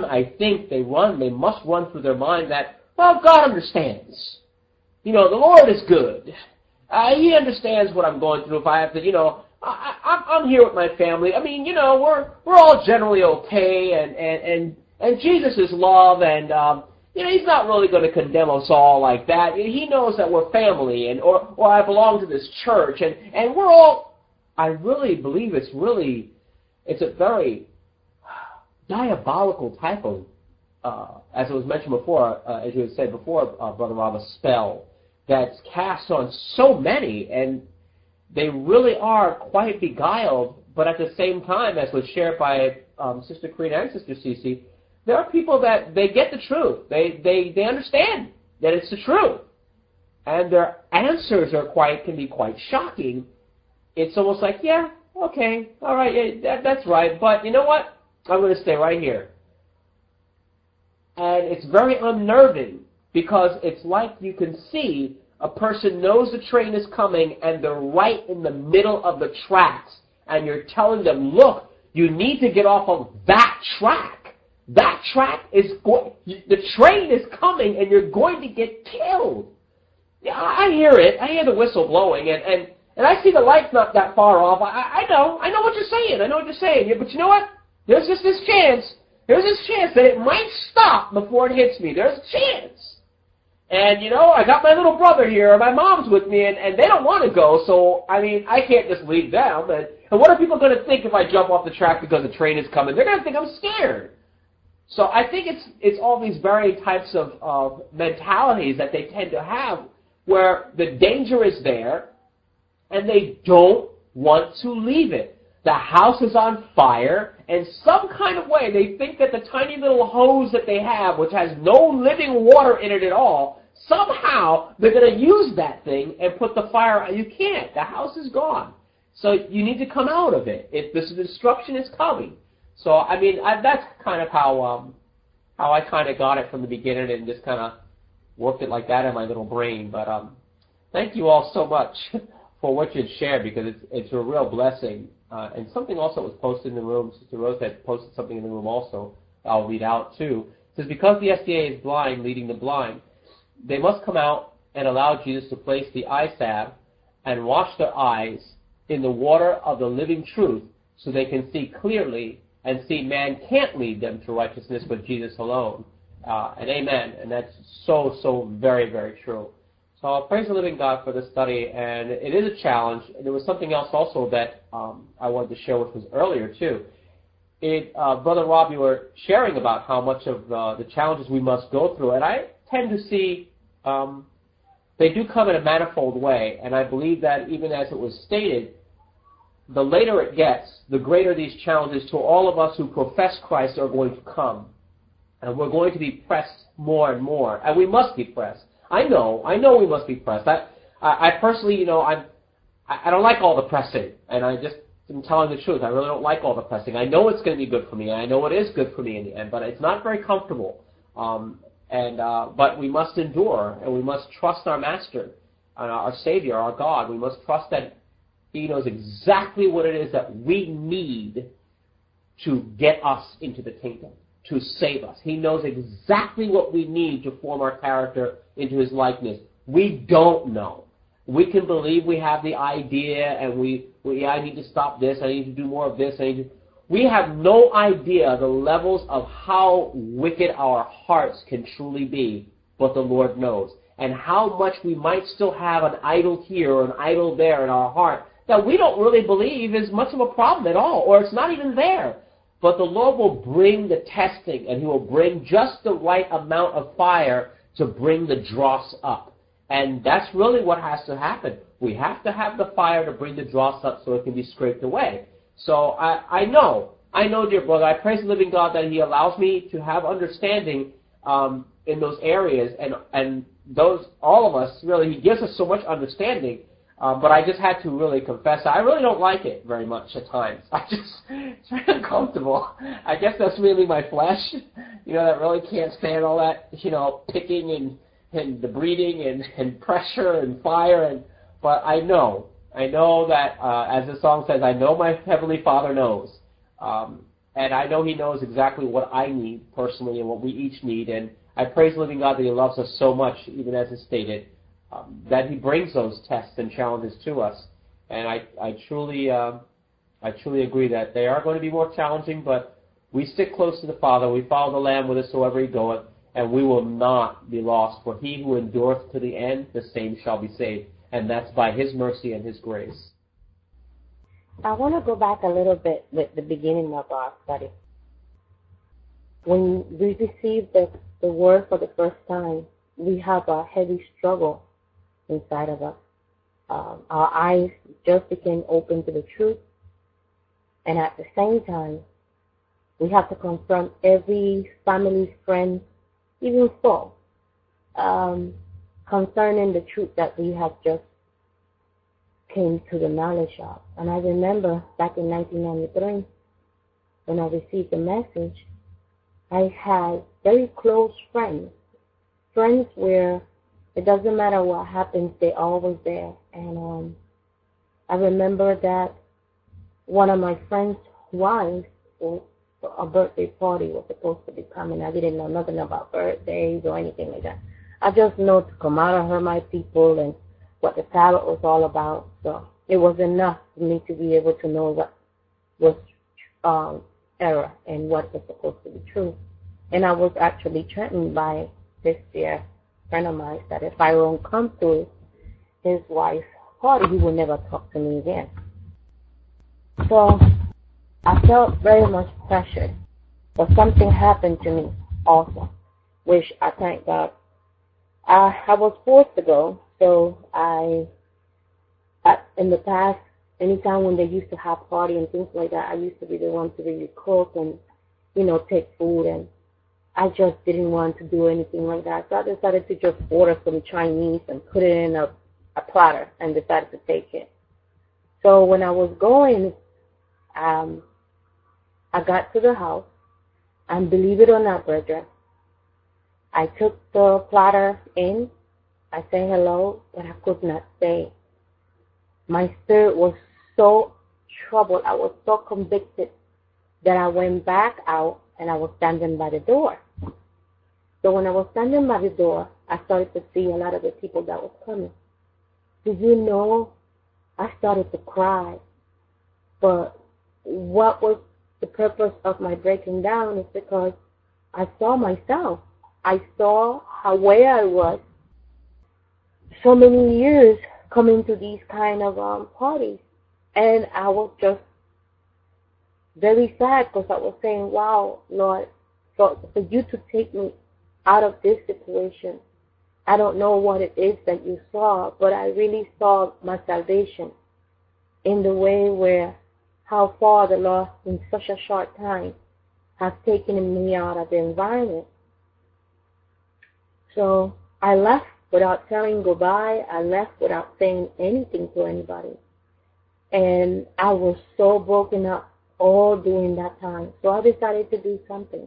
S2: must run through their mind that, well, God understands. The Lord is good. He understands what I'm going through. If I have to, I'm here with my family. I mean, we're all generally okay, and Jesus is love, and He's not really going to condemn us all like that. He knows that we're family, or I belong to this church, and we're all. I really believe it's a very diabolical type of, as it was mentioned before, as you had said before, Brother Rob, a spell that's cast on so many, and they really are quite beguiled. But at the same time, as was shared by Sister Karina and Sister Cece, there are people that they get the truth. They understand that it's the truth, and their answers can be quite shocking. It's almost like, yeah, okay, all right, yeah, that's right, but you know what? I'm going to stay right here. And it's very unnerving, because it's like you can see a person knows the train is coming and they're right in the middle of the tracks, and you're telling them, look, you need to get off of that track. That track is the train is coming and you're going to get killed. Yeah, I hear it. I hear the whistle blowing and I see the light's not that far off. I know what you're saying. I know what you're saying. But you know what? There's just this chance. There's this chance that it might stop before it hits me. There's a chance. And, I got my little brother here, my mom's with me, and they don't want to go, so, I can't just leave them. And what are people going to think if I jump off the track because the train is coming? They're going to think I'm scared. So I think it's all these varied types of mentalities that they tend to have where the danger is there, and they don't want to leave it. The house is on fire, and some kind of way they think that the tiny little hose that they have, which has no living water in it at all, somehow they're going to use that thing and put the fire out. You can't. The house is gone. So you need to come out of it. This destruction is coming. So, that's kind of how I kind of got it from the beginning and just kind of worked it like that in my little brain. But thank you all so much for what you'd shared, because it's a real blessing. And something also was posted in the room. Sister Rose had posted something in the room also. I'll read out too. It says, because the SDA is blind, leading the blind, they must come out and allow Jesus to place the eye salve and wash their eyes in the water of the living truth so they can see clearly and see man can't lead them to righteousness but Jesus alone. And amen. And that's so very, very true. So I'll praise the living God for this study, and it is a challenge. There was something else also that I wanted to share, which was earlier too. Brother Rob, you were sharing about how much of the challenges we must go through, and I tend to see they do come in a manifold way, and I believe that even as it was stated, the later it gets, the greater these challenges to all of us who profess Christ are going to come. And we're going to be pressed more and more, and we must be pressed. I know we must be pressed. I personally, I don't like all the pressing, and I'm telling the truth. I really don't like all the pressing. I know it's going to be good for me, and I know it is good for me in the end, but it's not very comfortable. But we must endure, and we must trust our Master, our Savior, our God. We must trust that He knows exactly what it is that we need to get us into the kingdom, to save us. He knows exactly what we need to form our character into His likeness. We don't know. We can believe we have the idea, and I need to stop this, I need to do more of this, we have no idea the levels of how wicked our hearts can truly be, but the Lord knows. And how much we might still have an idol here or an idol there in our heart that we don't really believe is much of a problem at all, or it's not even there. But the Lord will bring the testing, and He will bring just the right amount of fire to bring the dross up. And that's really what has to happen. We have to have the fire to bring the dross up so it can be scraped away. So I know, dear brother, I praise the living God that He allows me to have understanding in those areas, and those, all of us, really, He gives us so much understanding. But I just had to really confess that I really don't like it very much at times. It's very uncomfortable. I guess that's really my flesh, that really can't stand all that, picking and the breeding and pressure and fire. But I know that, as the song says, I know my Heavenly Father knows. And I know He knows exactly what I need personally and what we each need. And I praise the living God that He loves us so much, even as is stated, that He brings those tests and challenges to us. And I truly agree that they are going to be more challenging, but we stick close to the Father. We follow the Lamb whithersoever He goeth, and we will not be lost. For he who endureth to the end, the same shall be saved. And that's by His mercy and His grace.
S4: I want to go back a little bit with the beginning of our study. When we receive the Word for the first time, we have a heavy struggle inside of us. Our eyes just became open to the truth, and at the same time, we have to confront every family, friend, even foe, concerning the truth that we have just came to the knowledge of. And I remember back in 1993, when I received the message, I had very close friends where it doesn't matter what happens, they're always there. And I remember that
S5: one of my friend's wives, a birthday party was supposed to be coming. I didn't know nothing about birthdays or anything like that. I just know to come out of her, my people, and what the Sabbath was all about. So it was enough for me to be able to know what was error and what was supposed to be true. And I was actually threatened by this dear friend of mine that if I won't come to his wife's party, he would never talk to me again. So I felt very much pressured. But something happened to me also, which I thank God. I was forced to go, so in the past, anytime when they used to have party and things like that, I used to be the one to really cook and, take food, and I just didn't want to do anything like that. So I decided to just order some Chinese and put it in a platter and decided to take it. So when I was going, I got to the house, and believe it or not, brethren, I took the platter in, I said hello, but I could not say. My spirit was so troubled, I was so convicted that I went back out and I was standing by the door. So when I was standing by the door, I started to see a lot of the people that was coming. Did you know, I started to cry. But what was the purpose of my breaking down is because I saw myself. I saw where I was so many years coming to these kind of parties. And I was just very sad because I was saying, wow, Lord, for you to take me out of this situation, I don't know what it is that you saw, but I really saw my salvation in the way where how far the Lord in such a short time has taken me out of the environment. So I left without telling goodbye. I left without saying anything to anybody. And I was so broken up all during that time. So I decided to do something.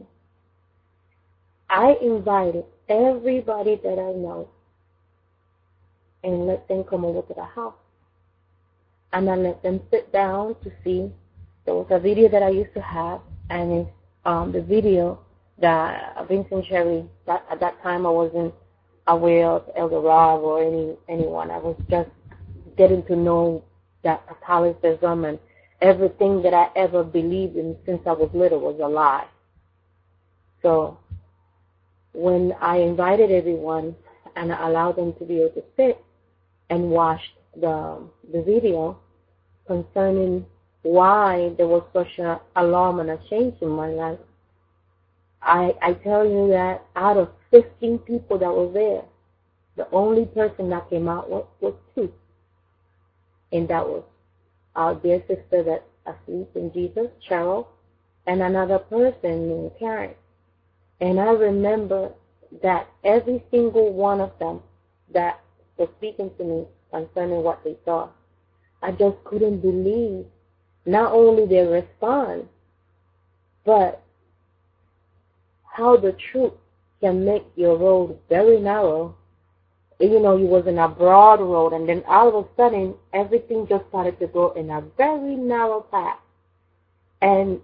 S5: I invited everybody that I know and let them come over to the house. And I let them sit down to see. There was a video that I used to have, and it's the video that Vincent Cherry, at that time I wasn't aware of Elder Rob or anyone. I was just getting to know that Catholicism and everything that I ever believed in since I was little was a lie. So when I invited everyone and I allowed them to be able to sit and watch the video concerning why there was such an alarm and a change in my life, I tell you that out of 15 people that were there, the only person that came out was 2. And that was our dear sister that's asleep in Jesus, Cheryl, and another person named Karen. And I remember that every single one of them that was speaking to me concerning what they saw, I just couldn't believe not only their response, but how the truth can make your road very narrow. You was in a broad road, and then all of a sudden, everything just started to go in a very narrow path. And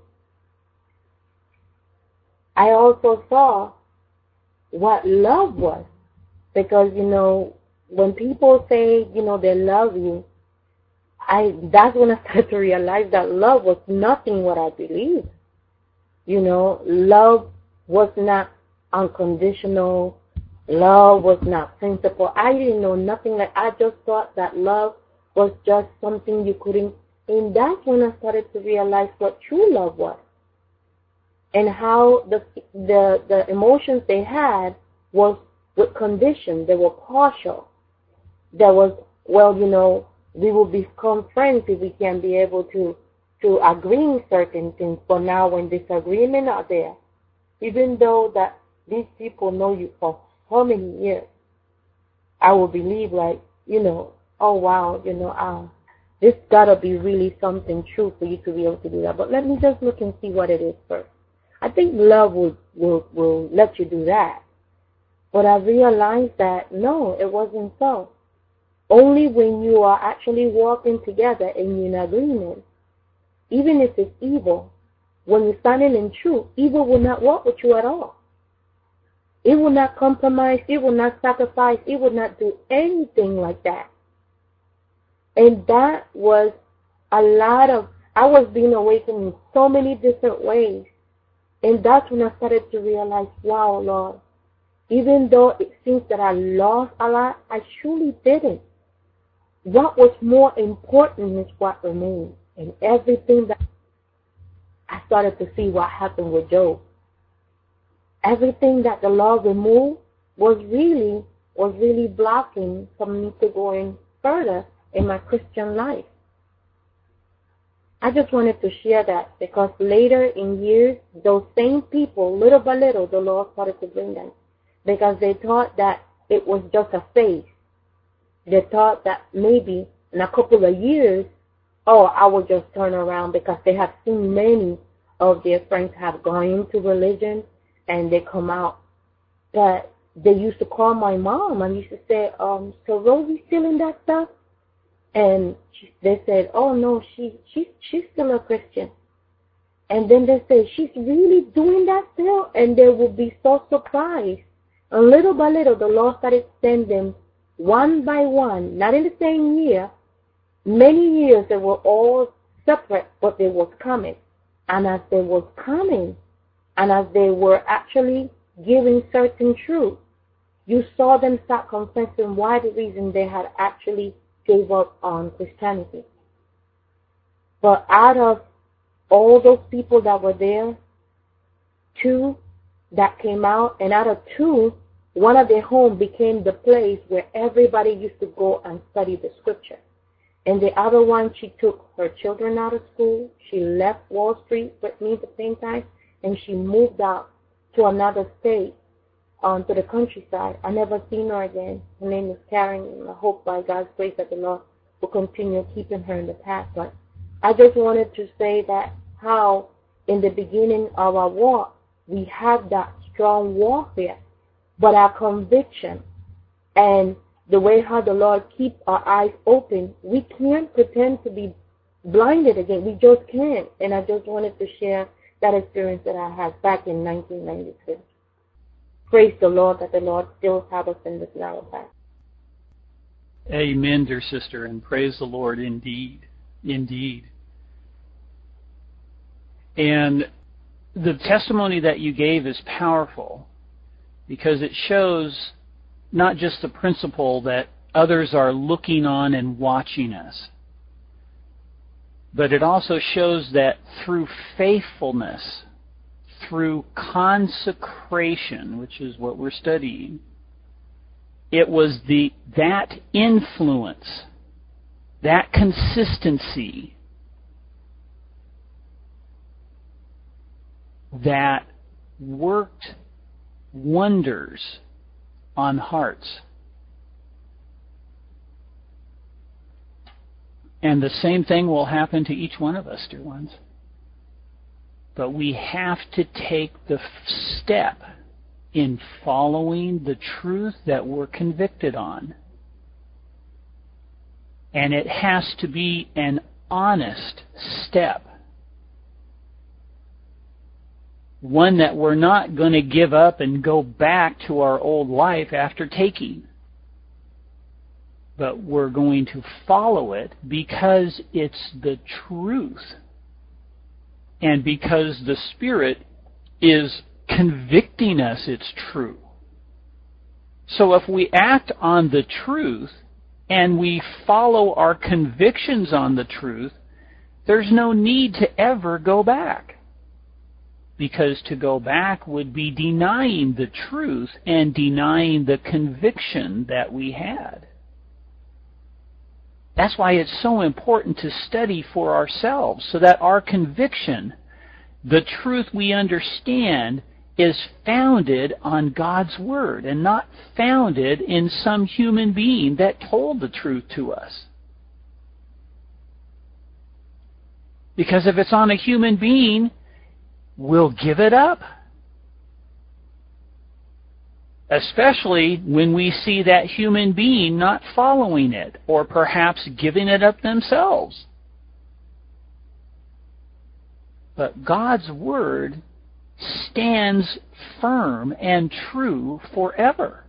S5: I also saw what love was, because, when people say, they love you, that's when I started to realize that love was nothing what I believed. Love was not unconditional. Love was not principle. I didn't know nothing. I just thought that love was just something you couldn't. And that's when I started to realize what true love was, and how the emotions they had was with condition. They were partial. There was, we will become friends if we can be able to agree in certain things. But now when disagreements are there, even though that these people know you for so many years, I will believe oh wow, this gotta be really something true for you to be able to do that. But let me just look and see what it is first. I think love will let you do that. But I realized that no, it wasn't so. Only when you are actually walking together in agreement, even if it's evil, when you're standing in truth, evil will not walk with you at all. It will not compromise. It will not sacrifice. It will not do anything like that. And that was I was being awakened in so many different ways. And that's when I started to realize, wow, Lord, even though it seems that I lost a lot, I truly didn't. What was more important is what remained. And everything that I started to see what happened with Job. Everything that the Lord removed was really blocking from me to going further in my Christian life. I just wanted to share that because later in years, those same people, little by little, the Lord started to bring them because they thought that it was just a phase. They thought that maybe in a couple of years, I will just turn around because they have seen many of their friends have gone into religion and they come out. But they used to call my mom and used to say, so Rosie's still in that stuff? And they said, oh no, she's still a Christian. And then they said, she's really doing that still? And they would be so surprised. And little by little, the Lord started sending them one by one, not in the same year. Many years they were all separate, but they was coming. And as they was coming, and as they were actually giving certain truth, you saw them start confessing why the reason they had actually gave up on Christianity. But out of all those people that were there, 2 that came out, and out of 2, one of their home became the place where everybody used to go and study the scripture. And the other one, she took her children out of school. She left Wall Street with me at the same time, and she moved out to another state, to the countryside. I never seen her again. Her name is Karen, and I hope by God's grace that the Lord will continue keeping her in the path. But I just wanted to say that how in the beginning of our walk, we have that strong warfare, but our conviction and the way how the Lord keeps our eyes open, we can't pretend to be blinded again. We just can't. And I just wanted to share that experience that I had back in 1996. Praise the Lord that the Lord still has us in this narrow path.
S1: Amen, dear sister, and praise the Lord indeed. Indeed. And the testimony that you gave is powerful because it shows not just the principle that others are looking on and watching us, but it also shows that through faithfulness, through consecration, which is what we're studying, it was that influence, that consistency that worked wonders on hearts. And the same thing will happen to each one of us, dear ones. But we have to take the step in following the truth that we're convicted on. And it has to be an honest step. One that we're not going to give up and go back to our old life after taking. But we're going to follow it because it's the truth. And because the Spirit is convicting us it's true. So if we act on the truth and we follow our convictions on the truth, there's no need to ever go back. Because to go back would be denying the truth and denying the conviction that we had. That's why it's so important to study for ourselves, so that our conviction, the truth we understand, is founded on God's Word and not founded in some human being that told the truth to us. Because if it's on a human being, we'll give it up. Especially when we see that human being not following it, or perhaps giving it up themselves. But God's Word stands firm and true forever.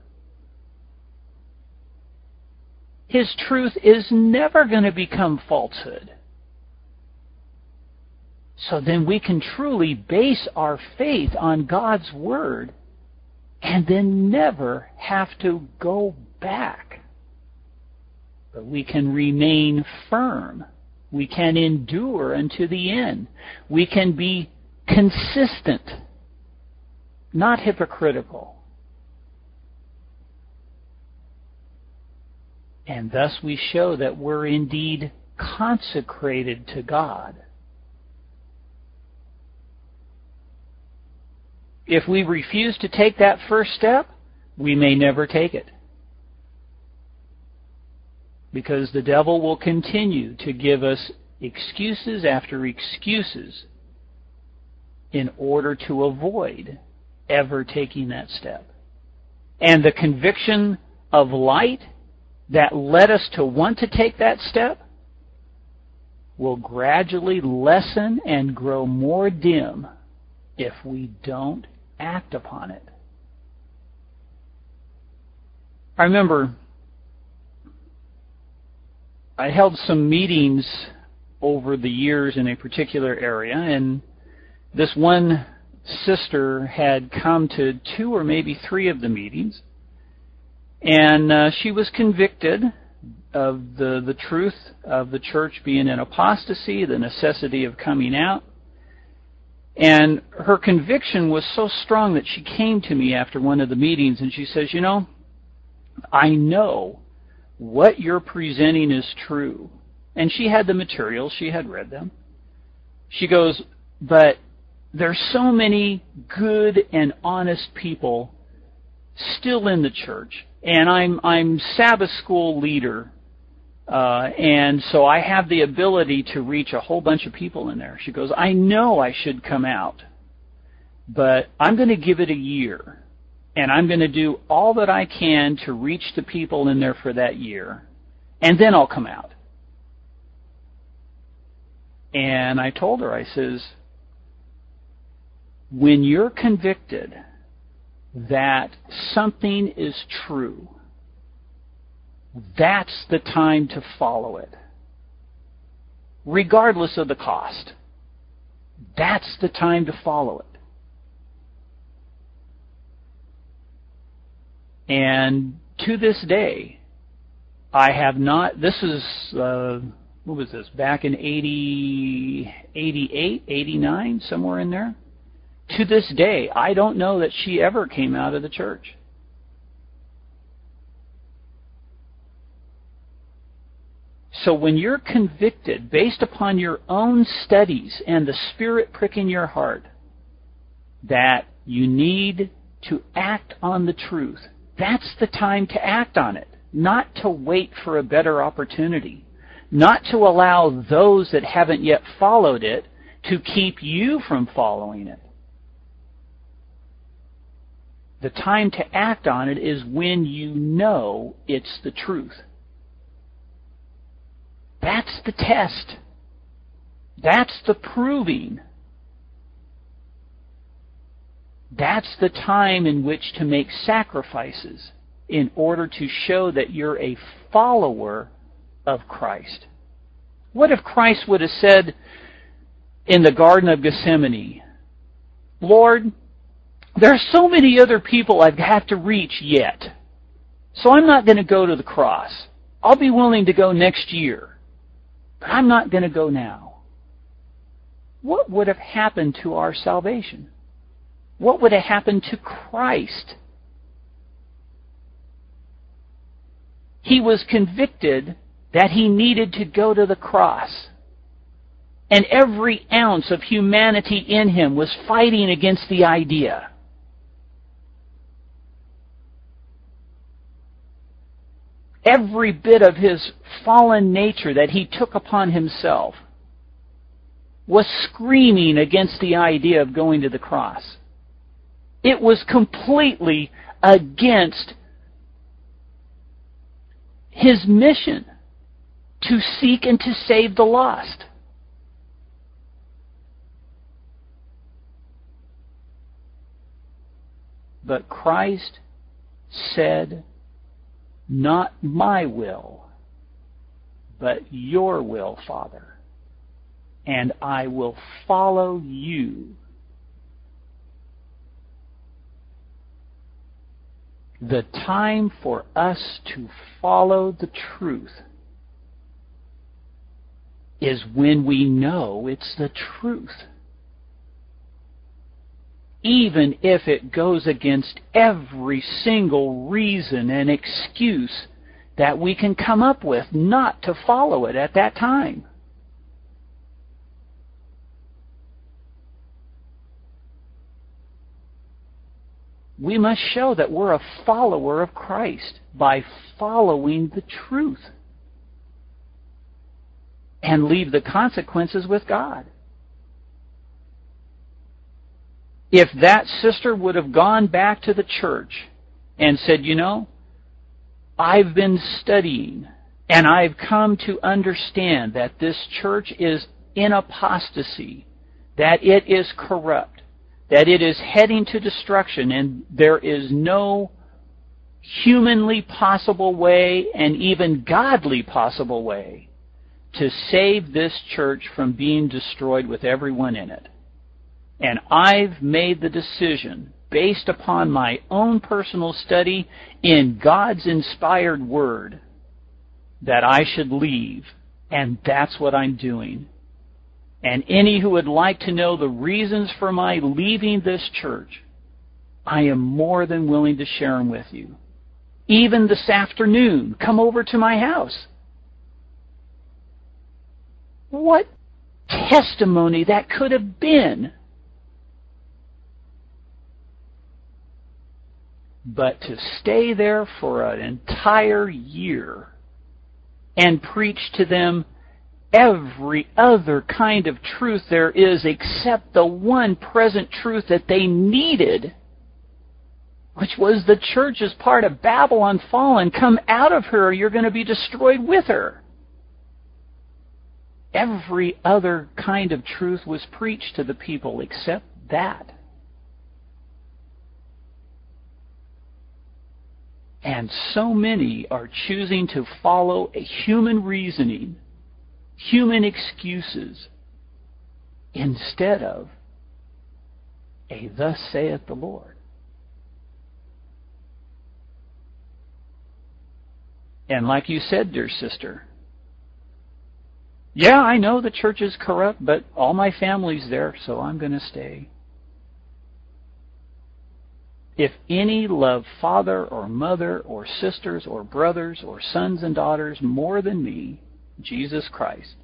S1: His truth is never going to become falsehood. So then we can truly base our faith on God's Word and then never have to go back. But we can remain firm. We can endure unto the end. We can be consistent, not hypocritical. And thus we show that we're indeed consecrated to God. If we refuse to take that first step, we may never take it. Because the devil will continue to give us excuses after excuses in order to avoid ever taking that step. And the conviction of light that led us to want to take that step will gradually lessen and grow more dim if we don't act upon it. I remember I held some meetings over the years in a particular area, and this one sister had come to 2 or maybe 3 of the meetings, and she was convicted of the truth of the church being in apostasy, the necessity of coming out. And her conviction was so strong that she came to me after one of the meetings and she says, I know what you're presenting is true. And she had the materials, she had read them. She goes, but there's so many good and honest people still in the church. And I'm Sabbath school leader. And so I have the ability to reach a whole bunch of people in there. She goes, I know I should come out, but I'm going to give it a year, and I'm going to do all that I can to reach the people in there for that year, and then I'll come out. And I told her, I says, when you're convicted that something is true, that's the time to follow it, regardless of the cost. That's the time to follow it. And to this day, I have not, this is, what was this, back in 88, 89, somewhere in there? To this day, I don't know that she ever came out of the church. So when you're convicted based upon your own studies and the Spirit pricking your heart that you need to act on the truth, that's the time to act on it, not to wait for a better opportunity, not to allow those that haven't yet followed it to keep you from following it. The time to act on it is when you know it's the truth. That's the test. That's the proving. That's the time in which to make sacrifices in order to show that you're a follower of Christ. What if Christ would have said in the Garden of Gethsemane, Lord, there are so many other people I have to reach yet, so I'm not going to go to the cross. I'll be willing to go next year. But I'm not going to go now. What would have happened to our salvation? What would have happened to Christ? He was convicted that he needed to go to the cross. And every ounce of humanity in him was fighting against the idea. Every bit of his fallen nature that he took upon himself was screaming against the idea of going to the cross. It was completely against his mission to seek and to save the lost. But Christ said, not my will, but your will, Father, and I will follow you. The time for us to follow the truth is when we know it's the truth. Even if it goes against every single reason and excuse that we can come up with not to follow it at that time. We must show that we're a follower of Christ by following the truth and leave the consequences with God. If that sister would have gone back to the church and said, you know, I've been studying and I've come to understand that this church is in apostasy, that it is corrupt, that it is heading to destruction, and there is no humanly possible way and even godly possible way to save this church from being destroyed with everyone in it. And I've made the decision, based upon my own personal study in God's inspired word, that I should leave, and that's what I'm doing. And any who would like to know the reasons for my leaving this church, I am more than willing to share them with you. Even this afternoon, come over to my house. What testimony that could have been. But to stay there for an entire year and preach to them every other kind of truth there is except the one present truth that they needed, which was the church is part of Babylon fallen. Come out of her, you're going to be destroyed with her. Every other kind of truth was preached to the people except that. And so many are choosing to follow a human reasoning, human excuses, instead of a thus saith the Lord. And like you said, dear sister, yeah, I know the church is corrupt, but all my family's there, so I'm going to stay. If any love father or mother or sisters or brothers or sons and daughters more than me, Jesus Christ,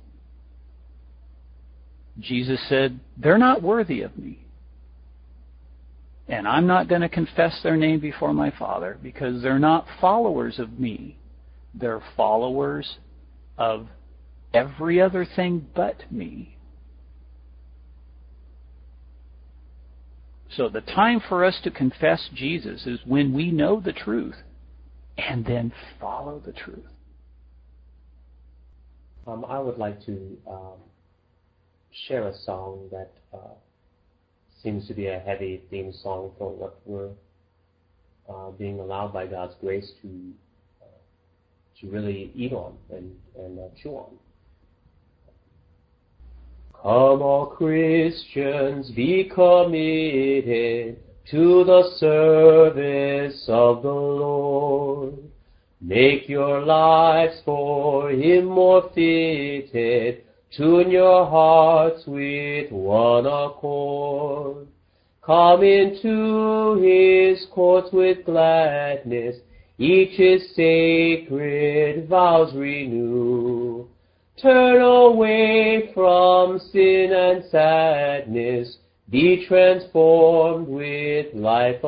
S1: Jesus said, they're not worthy of me. And I'm not going to confess their name before my Father because they're not followers of me. They're followers of every other thing but me. So the time for us to confess Jesus is when we know the truth and then follow the truth.
S2: I would like to share a song that seems to be a heavy theme song for what we're being allowed by God's grace to really eat on and chew on. Come, all Christians, be committed to the service of the Lord. Make your lives for Him more fitted. Tune your hearts with one accord. Come into His courts with gladness. Each His sacred vows renew. Turn away from sin and sadness, be transformed with life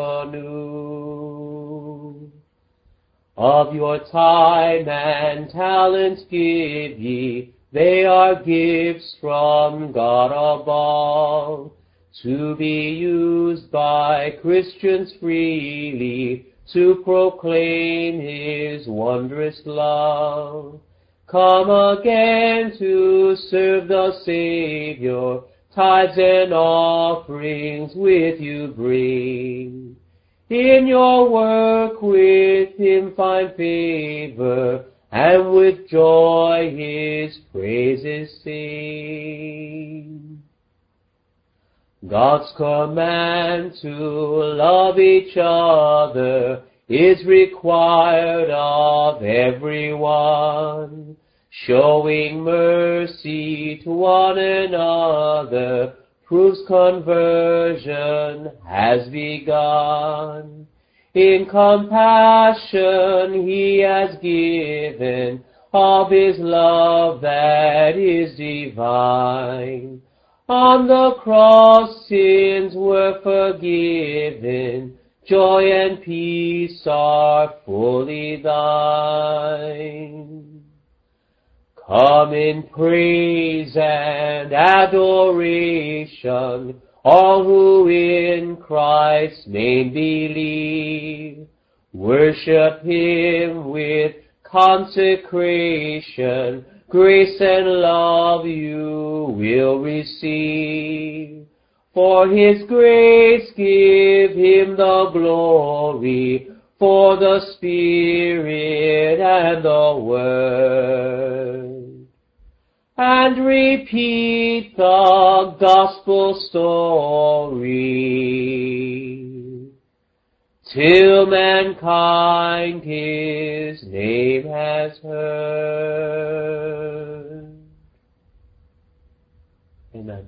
S2: anew. Of your time and talents give ye, they are gifts from God above, to be used by Christians freely, to proclaim His wondrous love. Come again to serve the Savior, tithes and offerings with you bring. In your work with him find favor, and with joy his praises sing. God's command to love each other is required of everyone, showing mercy to one another proves conversion has begun. In compassion he has given of his love that is divine. On the cross sins were forgiven, joy and peace are fully thine. Come in praise and adoration, all who in Christ's name believe. Worship him with consecration, grace and love you will receive. For his grace give him the glory, for the Spirit and the Word. And repeat the gospel story, till mankind his name has heard. Amen.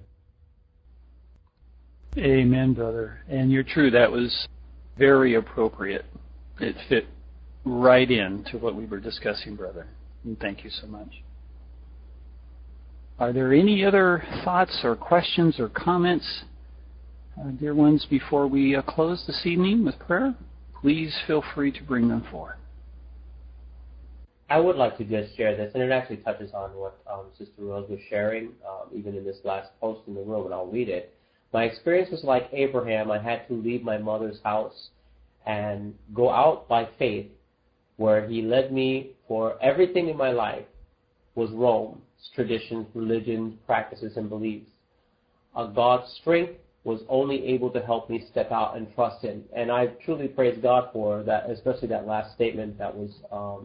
S1: Amen, brother. And you're true, that was very appropriate. It fit right into what we were discussing, brother. And thank you so much. Are there any other thoughts or questions or comments, dear ones, before we close this evening with prayer? Please feel free to bring them forward.
S2: I would like to just share this, and it actually touches on what Sister Rose was sharing, even in this last post in the room, and I'll read it. My experience was like Abraham. I had to leave my mother's house and go out by faith, where he led me for everything in my life was Rome, traditions, religions, practices, and beliefs. God's strength was only able to help me step out and trust him. And I truly praise God for that, especially that last statement that was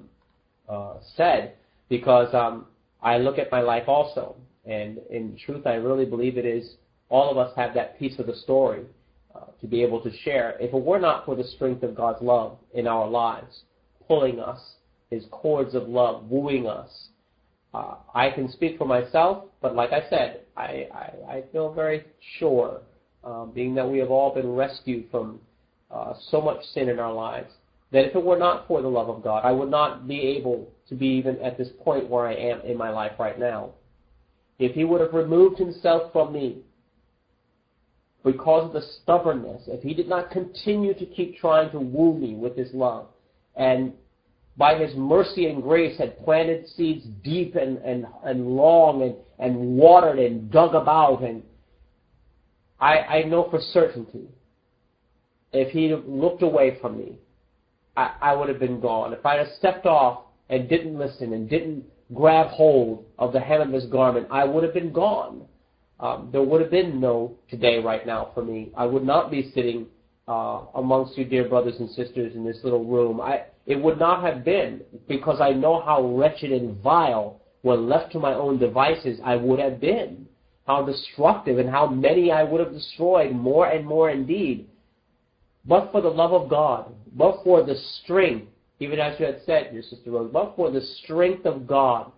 S2: said, because I look at my life also. And in truth, I really believe it is all of us have that piece of the story to be able to share. If it were not for the strength of God's love in our lives, pulling us, his cords of love, wooing us, I can speak for myself, but like I said, I feel very sure, being that we have all been rescued from so much sin in our lives, that if it were not for the love of God, I would not be able to be even at this point where I am in my life right now. If he would have removed himself from me because of the stubbornness, if he did not continue to keep trying to woo me with his love, and by his mercy and grace had planted seeds deep and long and watered and dug about, and I know for certainty, if he had looked away from me, I would have been gone. If I had stepped off and didn't listen and didn't grab hold of the hem of his garment, I would have been gone. There would have been no today right now for me. I would not be sitting amongst you dear brothers and sisters in this little room. It would not have been, because I know how wretched and vile, when left to my own devices, I would have been. How destructive and how many I would have destroyed, more and more indeed. But for the love of God, but for the strength, even as you had said, your Sister Rose, but for the strength of God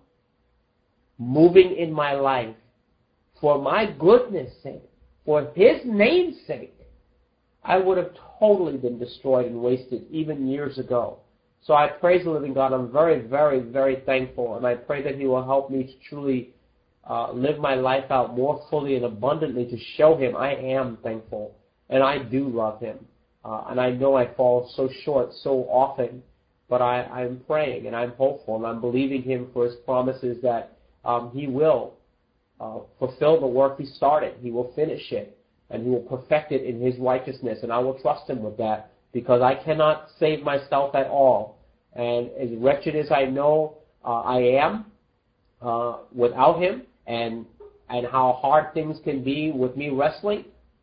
S2: moving in my life, for my goodness' sake, for his name's sake, I would have totally been destroyed and wasted even years ago. So I praise the living God. I'm very, very, very thankful, and I pray that he will help me to truly live my life out more fully and abundantly to show him I am thankful, and I do love him. And I know I fall so short so often, but I'm praying, and I'm hopeful, and I'm believing him for his promises that he will fulfill the work he started. He will finish it, and he will perfect it in his righteousness, and I will trust him with that, because I cannot save myself at all. And as wretched as I know I am without him, and how hard things can be with me wrestling,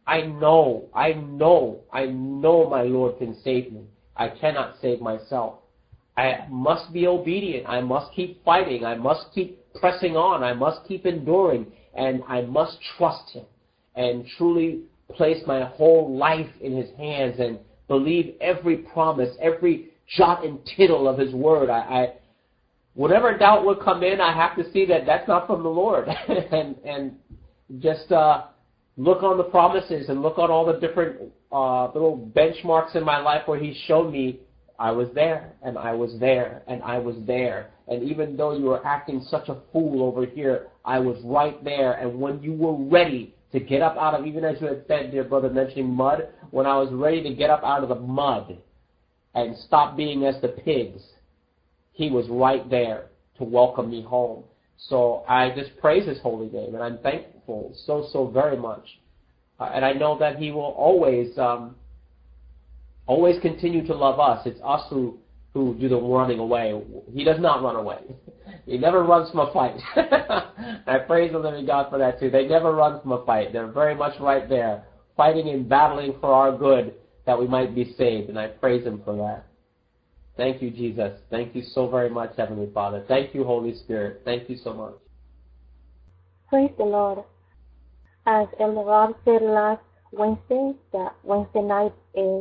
S2: I know my Lord can save me. I cannot save myself. I must be obedient. I must keep fighting. I must keep pressing on. I must keep enduring. And I must trust Him and truly place my whole life in His hands and believe every promise, every jot and tittle of His word. Whatever doubt would come in, I have to see that that's not from the Lord. and just look on the promises and look on all the different little benchmarks in my life where He showed me I was there, and I was there, and I was there. And even though you were acting such a fool over here, I was right there. And when you were ready to get up out of, even as you had said, dear brother, mentioning mud, when I was ready to get up out of the mud and stop being as the pigs, He was right there to welcome me home. So I just praise His holy name, and I'm thankful so very much. And I know that He will always continue to love us. It's us who do the running away. He does not run away. He never runs from a fight. I praise the living God for that too. They never run from a fight. They're very much right there, fighting and battling for our good, that we might be saved, and I praise Him for that. Thank you, Jesus. Thank you so very much, Heavenly Father. Thank you, Holy Spirit. Thank you so much.
S5: Praise the Lord. As Elder Rob said last Wednesday, that Wednesday night is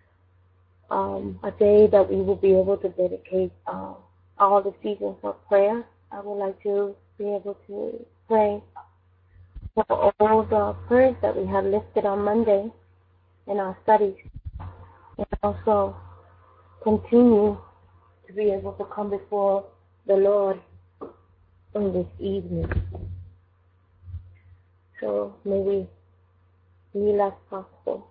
S5: a day that we will be able to dedicate all the seasons of prayer. I would like to be able to pray for all the prayers that we have listed on Monday in our studies, and also continue to be able to come before the Lord on this evening. So may we kneel as possible.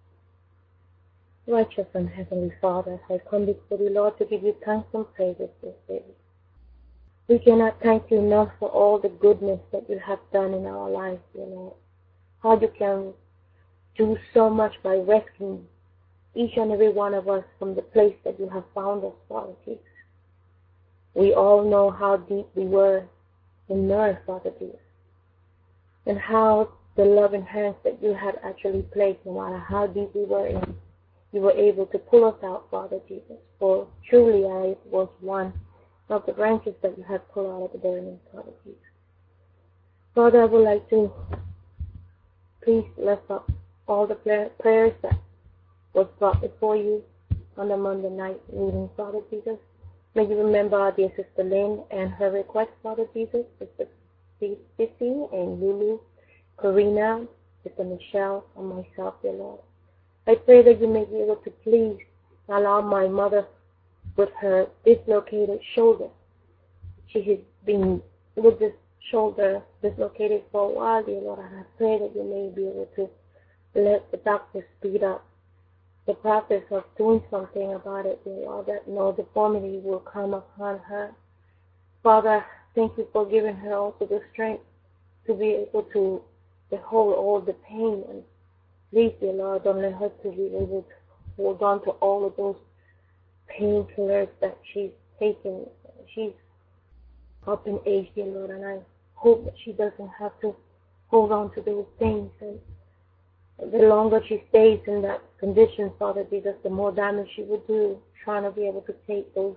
S5: Righteous and Heavenly Father, I come before you, Lord, to give you thanks and praises this day. We cannot thank you enough for all the goodness that you have done in our lives, dear Lord. How you can do so much by rescuing each and every one of us from the place that you have found us, Father Jesus. We all know how deep we were in nerve, Father Jesus, and how the loving hands that you had actually placed, no matter how deep we were in, you were able to pull us out, Father Jesus. For truly I was one of the branches that you had pulled out of the burning, Father Jesus. Father, I would like to please lift up all the prayers that was brought before you on the Monday night meeting, Father Jesus. May you remember our dear Sister Lynn and her request, Father Jesus, Sister Sissy and Lulu, Karina, Sister Michelle, and myself, dear Lord. I pray that you may be able to please allow my mother with her dislocated shoulder. She has been with this shoulder dislocated for a while, dear Lord, and I pray that you may be able to let the doctor speed up the process of doing something about it, dear Lord, that no deformity will come upon her. Father, thank you for giving her also the strength to be able to hold all the pain. And please, dear Lord, don't let her to be able to hold on to all of those painkillers that she's taken. She's up in age, dear Lord, and I hope that she doesn't have to hold on to those things. And the longer she stays in that condition, Father Jesus, the more damage she would do trying to be able to take those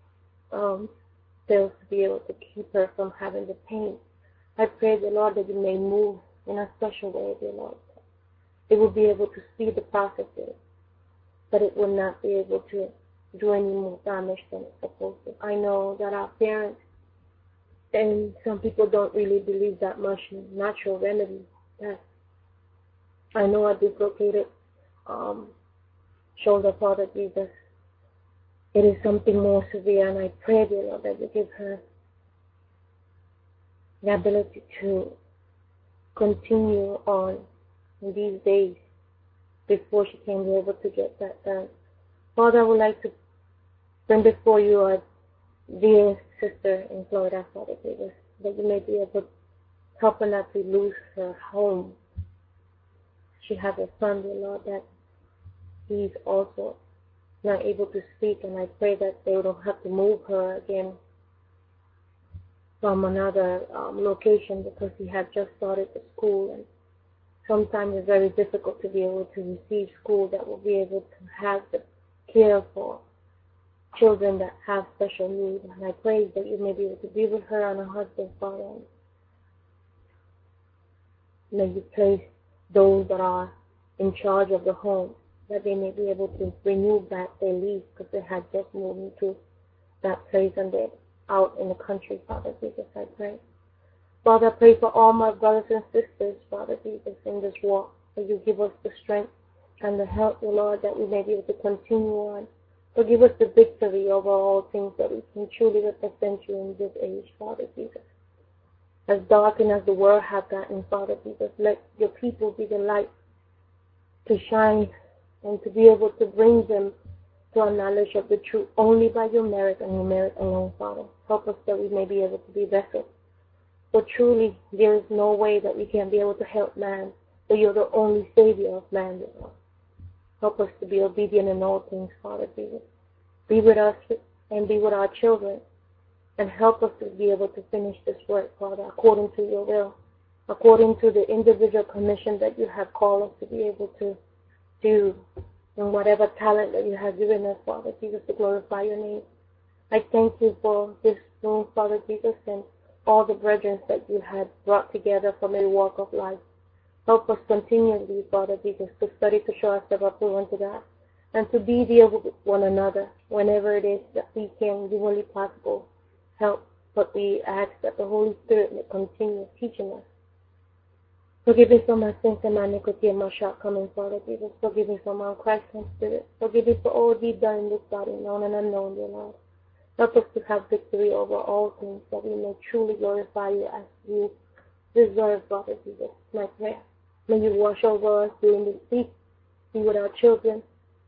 S5: pills to be able to keep her from having the pain. I pray, dear Lord, that you may move in a special way, dear Lord. It will be able to see the processes, but it will not be able to do any more damage than it's supposed to. I know that our parents and some people don't really believe that much in natural remedies. That I know a dislocated shoulder, Father Jesus. It is something more severe, and I pray, dear Lord, that you give her the ability to continue on in these days before she can be able to get that done. Father, I would like to bring before you our dear sister in Florida, Father Jesus, that you may be able to help her not to lose her home. She has a son, dear Lord, that he's also not able to speak, and I pray that they don't have to move her again from another location because he had just started the school, and sometimes it's very difficult to be able to receive school that will be able to have the care for children that have special needs. And I pray that you may be able to be with her and her husband, Father. May you place those that are in charge of the home, that they may be able to renew back their lease because they had just moved into that place and they're out in the country, Father Jesus, I pray. Father, I pray for all my brothers and sisters, Father Jesus, in this walk, that you give us the strength and the help, Lord, that we may be able to continue on. So give us the victory over all things, that we can truly represent you in this age, Father Jesus. As darkened as the world have gotten, Father Jesus, let your people be the light to shine and to be able to bring them to a knowledge of the truth only by your merit and your merit alone, Father. Help us that we may be able to be vessels. For truly, there is no way that we can be able to help man, but you're the only Savior of man, Lord. Help us to be obedient in all things, Father Jesus. Be with us and be with our children, and help us to be able to finish this work, Father, according to your will, according to the individual commission that you have called us to be able to do, and whatever talent that you have given us, Father Jesus, to glorify your name. I thank you for this room, Father Jesus, and all the brethren that you had brought together from every walk of life. Help us continually, Father Jesus, to study to show ourselves approved unto God, and to be there with one another whenever it is that we can, humanly possible, help. But we ask that the Holy Spirit may continue teaching us. Forgive me for my sins and my iniquity and my shortcomings, Father Jesus. Forgive me for my Christ and Spirit. Forgive me for all deed done in this body, known and unknown, dear Lord. Help us to have victory over all things, that we may truly glorify you as you deserve, Father Jesus. My prayer. May you wash over us during this week, be with our children,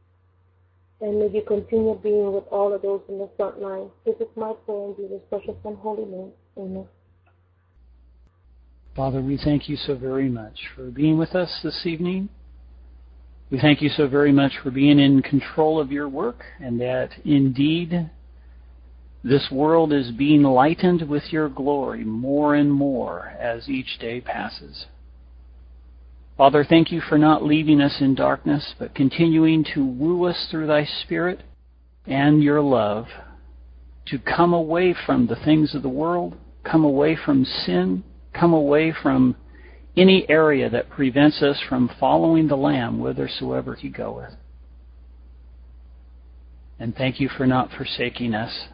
S5: and may you continue being with all of those in the front line. This is my prayer in Jesus' precious and holy name. Amen.
S1: Father, we thank you so very much for being with us this evening. We thank you so very much for being in control of your work, and that indeed this world is being lightened with your glory more and more as each day passes. Father, thank you for not leaving us in darkness, but continuing to woo us through thy Spirit and your love to come away from the things of the world, come away from sin, come away from any area that prevents us from following the Lamb whithersoever he goeth. And thank you for not forsaking us.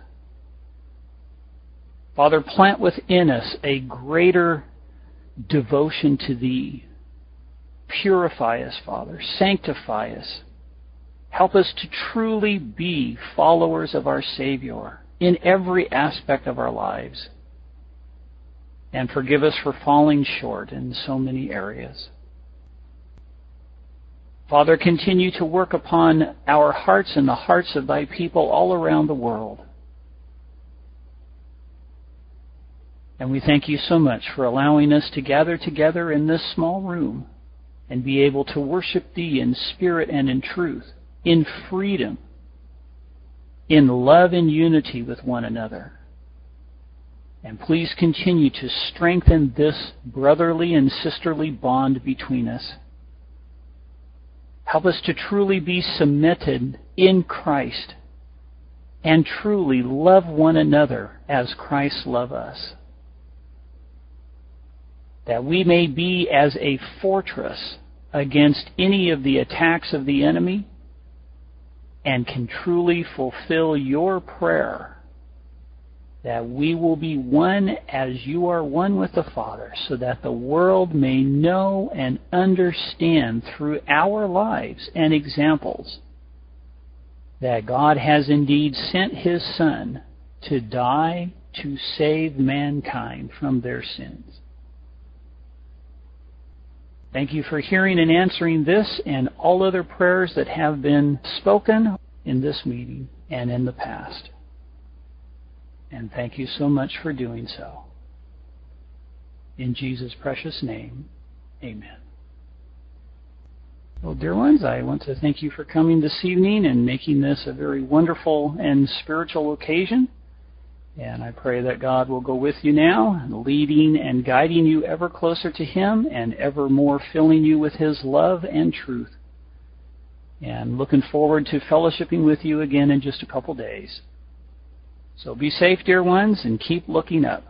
S1: Father, plant within us a greater devotion to thee. Purify us, Father. Sanctify us. Help us to truly be followers of our Savior in every aspect of our lives. And forgive us for falling short in so many areas. Father, continue to work upon our hearts and the hearts of thy people all around the world. And we thank you so much for allowing us to gather together in this small room and be able to worship thee in spirit and in truth, in freedom, in love and unity with one another. And please continue to strengthen this brotherly and sisterly bond between us. Help us to truly be submitted in Christ and truly love one another as Christ loved us. That we may be as a fortress against any of the attacks of the enemy and can truly fulfill your prayer that we will be one as you are one with the Father, so that the world may know and understand through our lives and examples that God has indeed sent his Son to die to save mankind from their sins. Thank you for hearing and answering this and all other prayers that have been spoken in this meeting and in the past. And thank you so much for doing so. In Jesus' precious name, amen. Well, dear ones, I want to thank you for coming this evening and making this a very wonderful and spiritual occasion. And I pray that God will go with you now, leading and guiding you ever closer to Him and ever more filling you with His love and truth. And looking forward to fellowshipping with you again in just a couple days. So be safe, dear ones, and keep looking up.